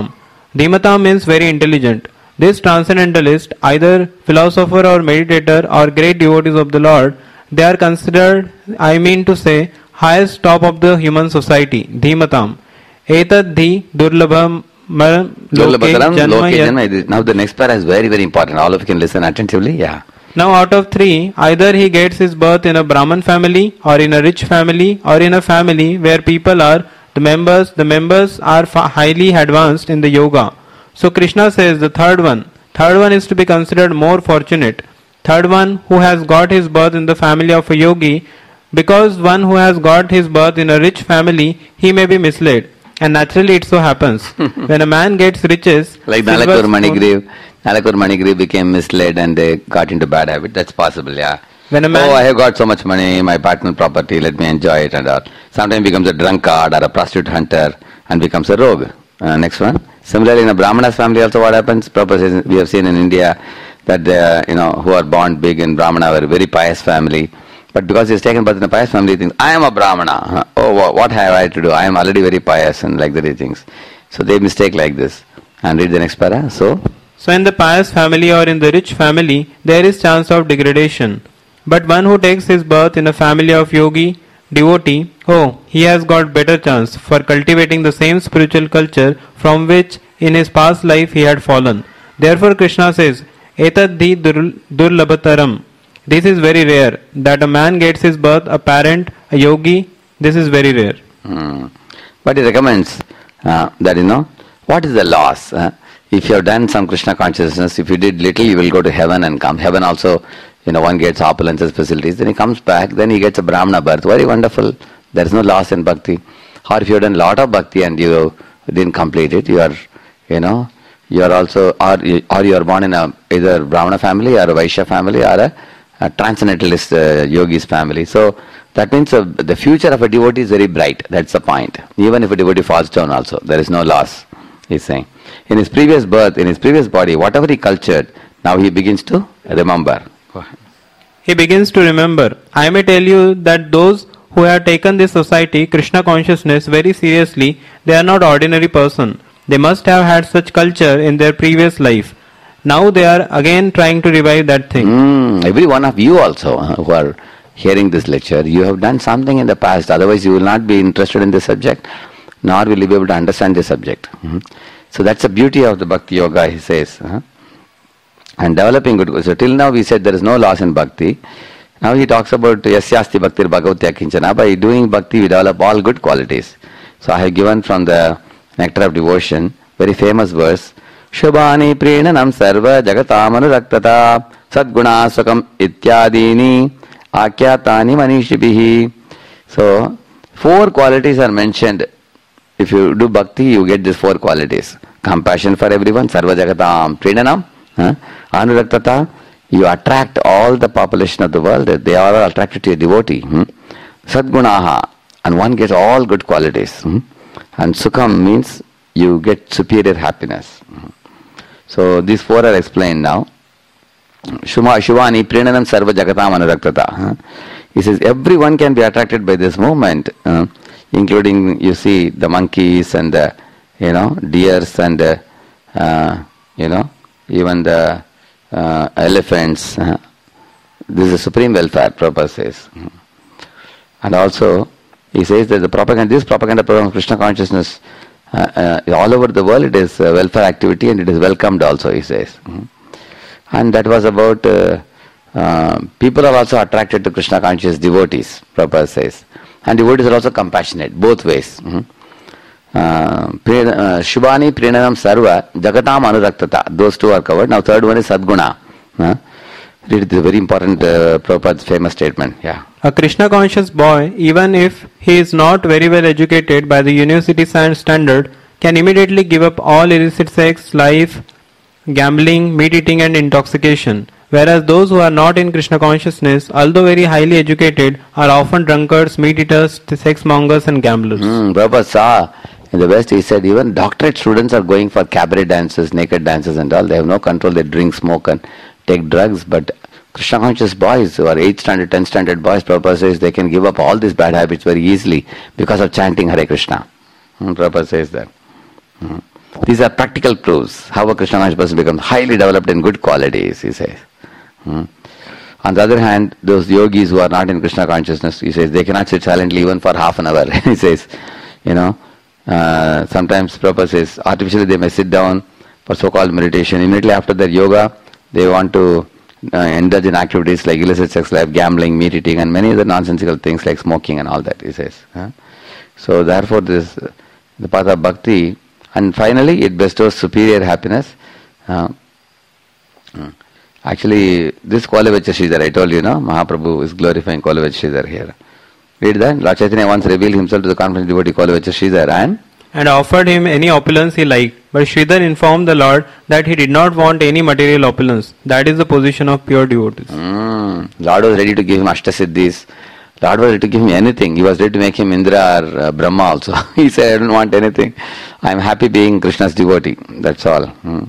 Dhimata means very intelligent. This transcendentalist, either philosopher or meditator or great devotees of the Lord, they are considered, I mean to say, highest top of the human society. Dhimatam. Etad dhi durlabham Durlabhataram loke janma. Now the next para is very, very important. All of you can listen attentively. Yeah. Now out of three, either he gets his birth in a Brahman family or in a rich family or in a family where people are the members are highly advanced in the yoga. So Krishna says the third one is to be considered more fortunate. Third one who has got his birth in the family of a yogi, because one who has got his birth in a rich family, he may be misled. And naturally it so happens. When a man gets riches, like Nalakur Manigriv became misled and they got into bad habit. That's possible, yeah. When a man, I have got so much money, my personal property, let me enjoy it and all. Sometimes becomes a drunkard or a prostitute hunter and becomes a rogue. Next one. Similarly, in a Brahmana's family also what happens? Prabhupada says, we have seen in India that who are born big in Brahmana were a very pious family. But because he is taken birth in a pious family, he thinks, I am a Brahmana. Oh, what have I to do? I am already very pious, and like that he thinks. So they mistake like this. And read the next para. So in the pious family or in the rich family, there is chance of degradation. But one who takes his birth in a family of yogi, devotee, he has got better chance for cultivating the same spiritual culture from which in his past life he had fallen. Therefore Krishna says, Etadhi durlabhataram. This is very rare, that a man gets his birth, a parent, a yogi, this is very rare. But he recommends that, what is the loss? If you have done some Krishna consciousness, if you did little, you will go to heaven and come. Heaven also, one gets opulences, facilities, then he comes back, then he gets a Brahmana birth. Very wonderful. There is no loss in bhakti. Or if you have done lot of bhakti and you didn't complete it, you are also, or you are born in either Brahmana family or a Vaishya family or a transcendentalist yogis family. So that means the future of a devotee is very bright. That's the point. Even if a devotee falls down also, there is no loss, he's saying. In his previous birth, in his previous body, whatever he cultured, now he begins to remember. He begins to remember. I may tell you that those who have taken this society, Krishna consciousness, very seriously, they are not ordinary person. They must have had such culture in their previous life. Now they are again trying to revive that thing. Every one of you also who are hearing this lecture, you have done something in the past. Otherwise you will not be interested in this subject, nor will you be able to understand this subject. So that's the beauty of the Bhakti Yoga, he says. And developing good. So till now we said there is no loss in Bhakti. Now he talks about Yasyasti Bhaktir Bhagavati Akinchana. By doing Bhakti we develop all good qualities. So I have given from the Nectar of Devotion, very famous verse. Shubhani Prenanam Sarva Jagatamanu Raktata Sadgunasakam Ityadini Akyatani Manishibihi. So 4 qualities are mentioned. If you do Bhakti, you get these 4 qualities. Compassion for everyone, Sarva Jagatam Prenanam, Anuraktata, you attract all the population of the world, they are all attracted to a devotee. Sadgunaha, and one gets all good qualities. And Sukham means you get superior happiness. So these 4 are explained now. Shubhani Prenanam Sarva Jagatam Anuraktata. He says everyone can be attracted by this movement, including you see the monkeys and the deers and even the elephants. This is supreme welfare, Prabhupada says. And also he says that this propaganda program of Krishna consciousness all over the world, it is a welfare activity and it is welcomed also, he says. And that was about people are also attracted to Krishna conscious devotees, Prabhupada says. And devotees are also compassionate, both ways. Shubhani Prenanam Sarva Jagatam Anuraktata. Those 2 are covered. Now third one is Sadguna. Read it is a very important Prabhupada's famous statement. Yeah. A Krishna conscious boy, even if he is not very well educated by the university standard, can immediately give up all illicit sex, life, gambling, meat eating and intoxication. Whereas those who are not in Krishna consciousness, although very highly educated, are often drunkards, meat eaters, sex mongers and gamblers. Prabhupada saw in the West, he said even doctorate students are going for cabaret dances, naked dances and all. They have no control, they drink, smoke and take drugs. But Krishna conscious boys who are 8th standard, 10th standard boys, Prabhupada says they can give up all these bad habits very easily because of chanting Hare Krishna. Prabhupada says that. These are practical proofs how a Krishna conscious person becomes highly developed in good qualities, he says. On the other hand, those yogis who are not in Krishna consciousness, he says, they cannot sit silently even for half an hour. He says, sometimes Prabhupada says, artificially they may sit down for so-called meditation. Immediately after their yoga, they want to indulge in activities like illicit sex life, gambling, meat eating, and many other nonsensical things like smoking and all that, he says. So therefore, this the path of bhakti, and finally it bestows superior happiness. Actually, this Kaulavacha Sridhar, I told you, Mahaprabhu is glorifying Kaulavacha Sridhar here. Read that. Lord Chaitanya once revealed himself to the confident devotee Kaulavacha Sridhar and offered him any opulence he liked. But Sridhar informed the Lord that he did not want any material opulence. That is the position of pure devotees. Lord was ready to give him Ashtasiddhis. Lord was ready to give him anything. He was ready to make him Indra or Brahma also. He said, I don't want anything. I am happy being Krishna's devotee. That's all.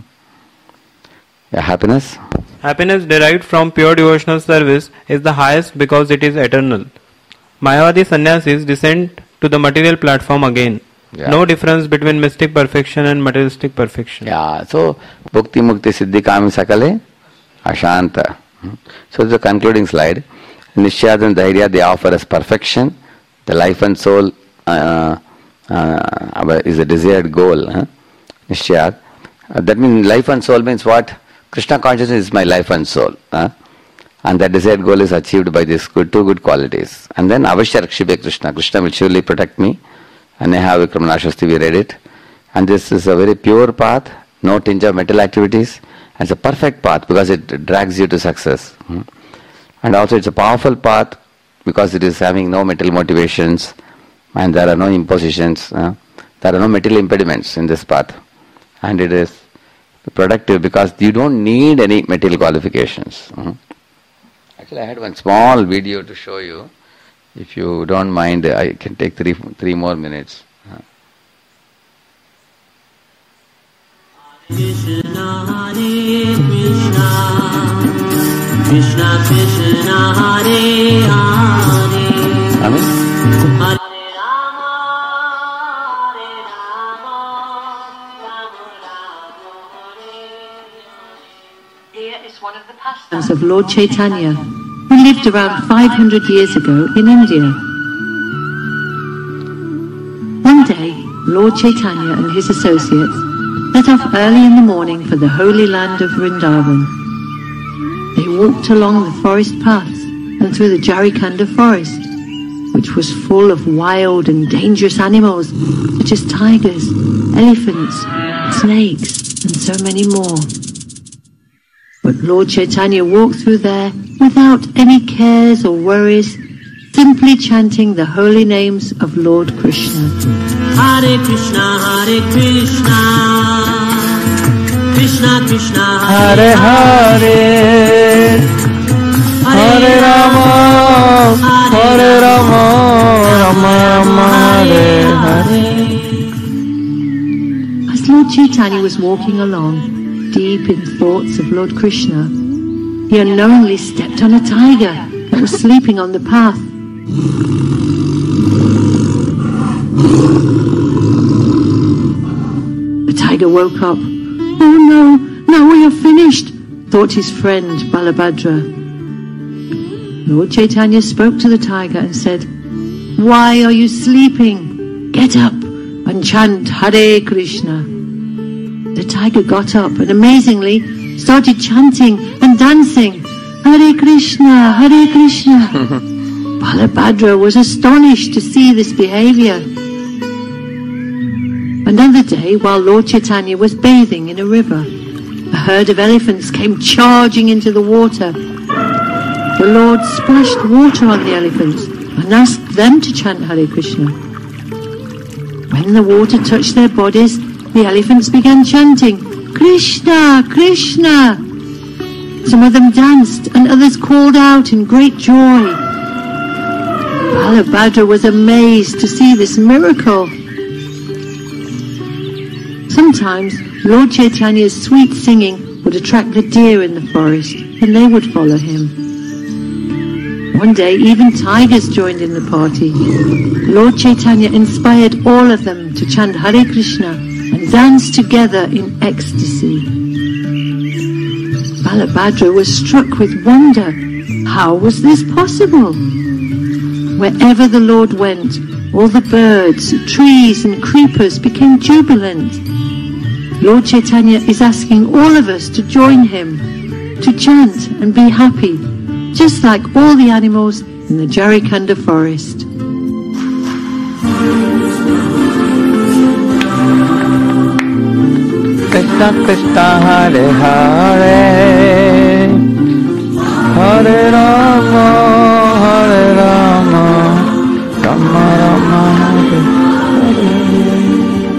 Happiness? Happiness derived from pure devotional service is the highest because it is eternal. Mayavadi sannyasis descend to the material platform again. No difference between mystic perfection and materialistic perfection. So Bhukti Mukti Siddhi Kami Sakale Ashanta. So the concluding slide. Nishyad and Dhairya, they offer us perfection. The life and soul is a desired goal. Nishyad. That means life and soul means what? Krishna consciousness is my life and soul. And that desired goal is achieved by these two good qualities. And then Avashya Rakshibe Krishna. Krishna will surely protect me. And Neha Vikramanashasti, we read it. And this is a very pure path, no tinge of mental activities. And it's a perfect path because it drags you to success. And also it's a powerful path because it is having no mental motivations and there are no impositions. There are no material impediments in this path. And it is productive because you don't need any material qualifications. Actually, I had one small video to show you. If you don't mind, I can take three more minutes. Krishna Hare Krishna, Krishna Krishna Hare Hare, Amen. Hare Rama, Hare Rama, Rama Rama, Hare Hare. Here is one of the pastimes of Lord Chaitanya, who lived around 500 years ago in India. One day, Lord Chaitanya and his associates set off early in the morning for the holy land of Vrindavan. They walked along the forest paths and through the Jarikanda forest, which was full of wild and dangerous animals such as tigers, elephants, snakes, and so many more. But Lord Chaitanya walked through there without any cares or worries, simply chanting the holy names of Lord Krishna. Hare Krishna, Hare Krishna, Krishna Krishna, Hare Hare, Hare Rama, Hare Rama, Rama Rama, Hare Hare. As Lord Chaitanya was walking along, deep in thoughts of Lord Krishna, he unknowingly stepped on a tiger that was sleeping on the path. The tiger woke up. Oh no, now we are finished, thought his friend Balabhadra. Lord Chaitanya spoke to the tiger and said, Why are you sleeping? Get up and chant Hare Krishna. The tiger got up and amazingly started chanting and dancing, Hare Krishna, Hare Krishna. Balabhadra was astonished to see this behavior. Another day, while Lord Chaitanya was bathing in a river, a herd of elephants came charging into the water. The Lord splashed water on the elephants and asked them to chant Hare Krishna. When the water touched their bodies, the elephants began chanting, Krishna, Krishna. Some of them danced and others called out in great joy. Balabhadra was amazed to see this miracle. Sometimes Lord Chaitanya's sweet singing would attract the deer in the forest and they would follow him. One day even tigers joined in the party. Lord Chaitanya inspired all of them to chant Hare Krishna and danced together in ecstasy. Balabhadra was struck with wonder. How was this possible? Wherever the Lord went, all the birds, trees and creepers became jubilant. Lord Chaitanya is asking all of us to join him, to chant and be happy, just like all the animals in the Jarikanda forest. Krishna Krishna Hare Hare Hare Rama Hare Rama Rama Rama Hare Hare.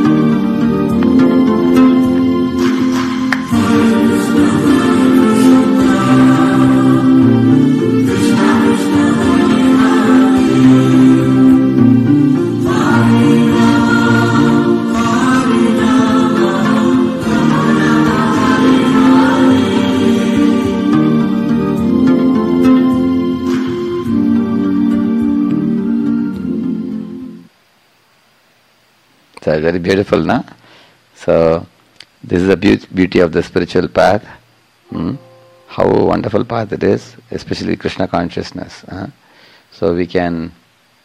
So very beautiful, na? So this is the beauty of the spiritual path. How wonderful path it is, especially Krishna consciousness. So we can.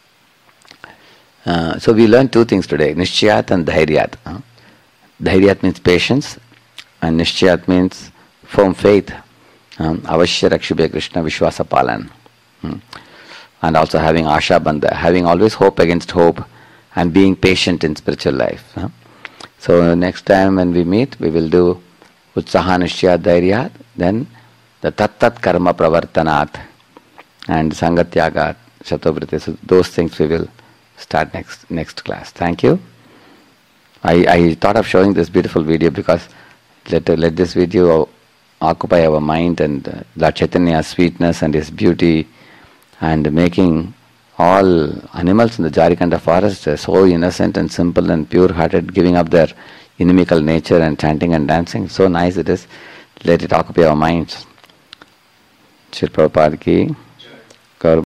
So we learned two things today: Nishchayat and Dhairyat. Dhairyat means patience, and Nishchayat means firm faith. Avashya Rakshubhe Krishna Vishwasa Palan. And also having Asha Bandha, having always hope against hope, and being patient in spiritual life. So next time when we meet, we will do Utsaha Nishchayat Dhairyat, then the Tat Karma Pravartanat and Sangatyagat Shatovriti. So those things we will start next class. Thank you. I thought of showing this beautiful video because let this video occupy our mind, and Lord Chaitanya's sweetness and his beauty, and making all animals in the Jarikanda forest so innocent and simple and pure-hearted, giving up their inimical nature and chanting and dancing. So nice it is. Let it occupy our minds. Srila Prabhupada ki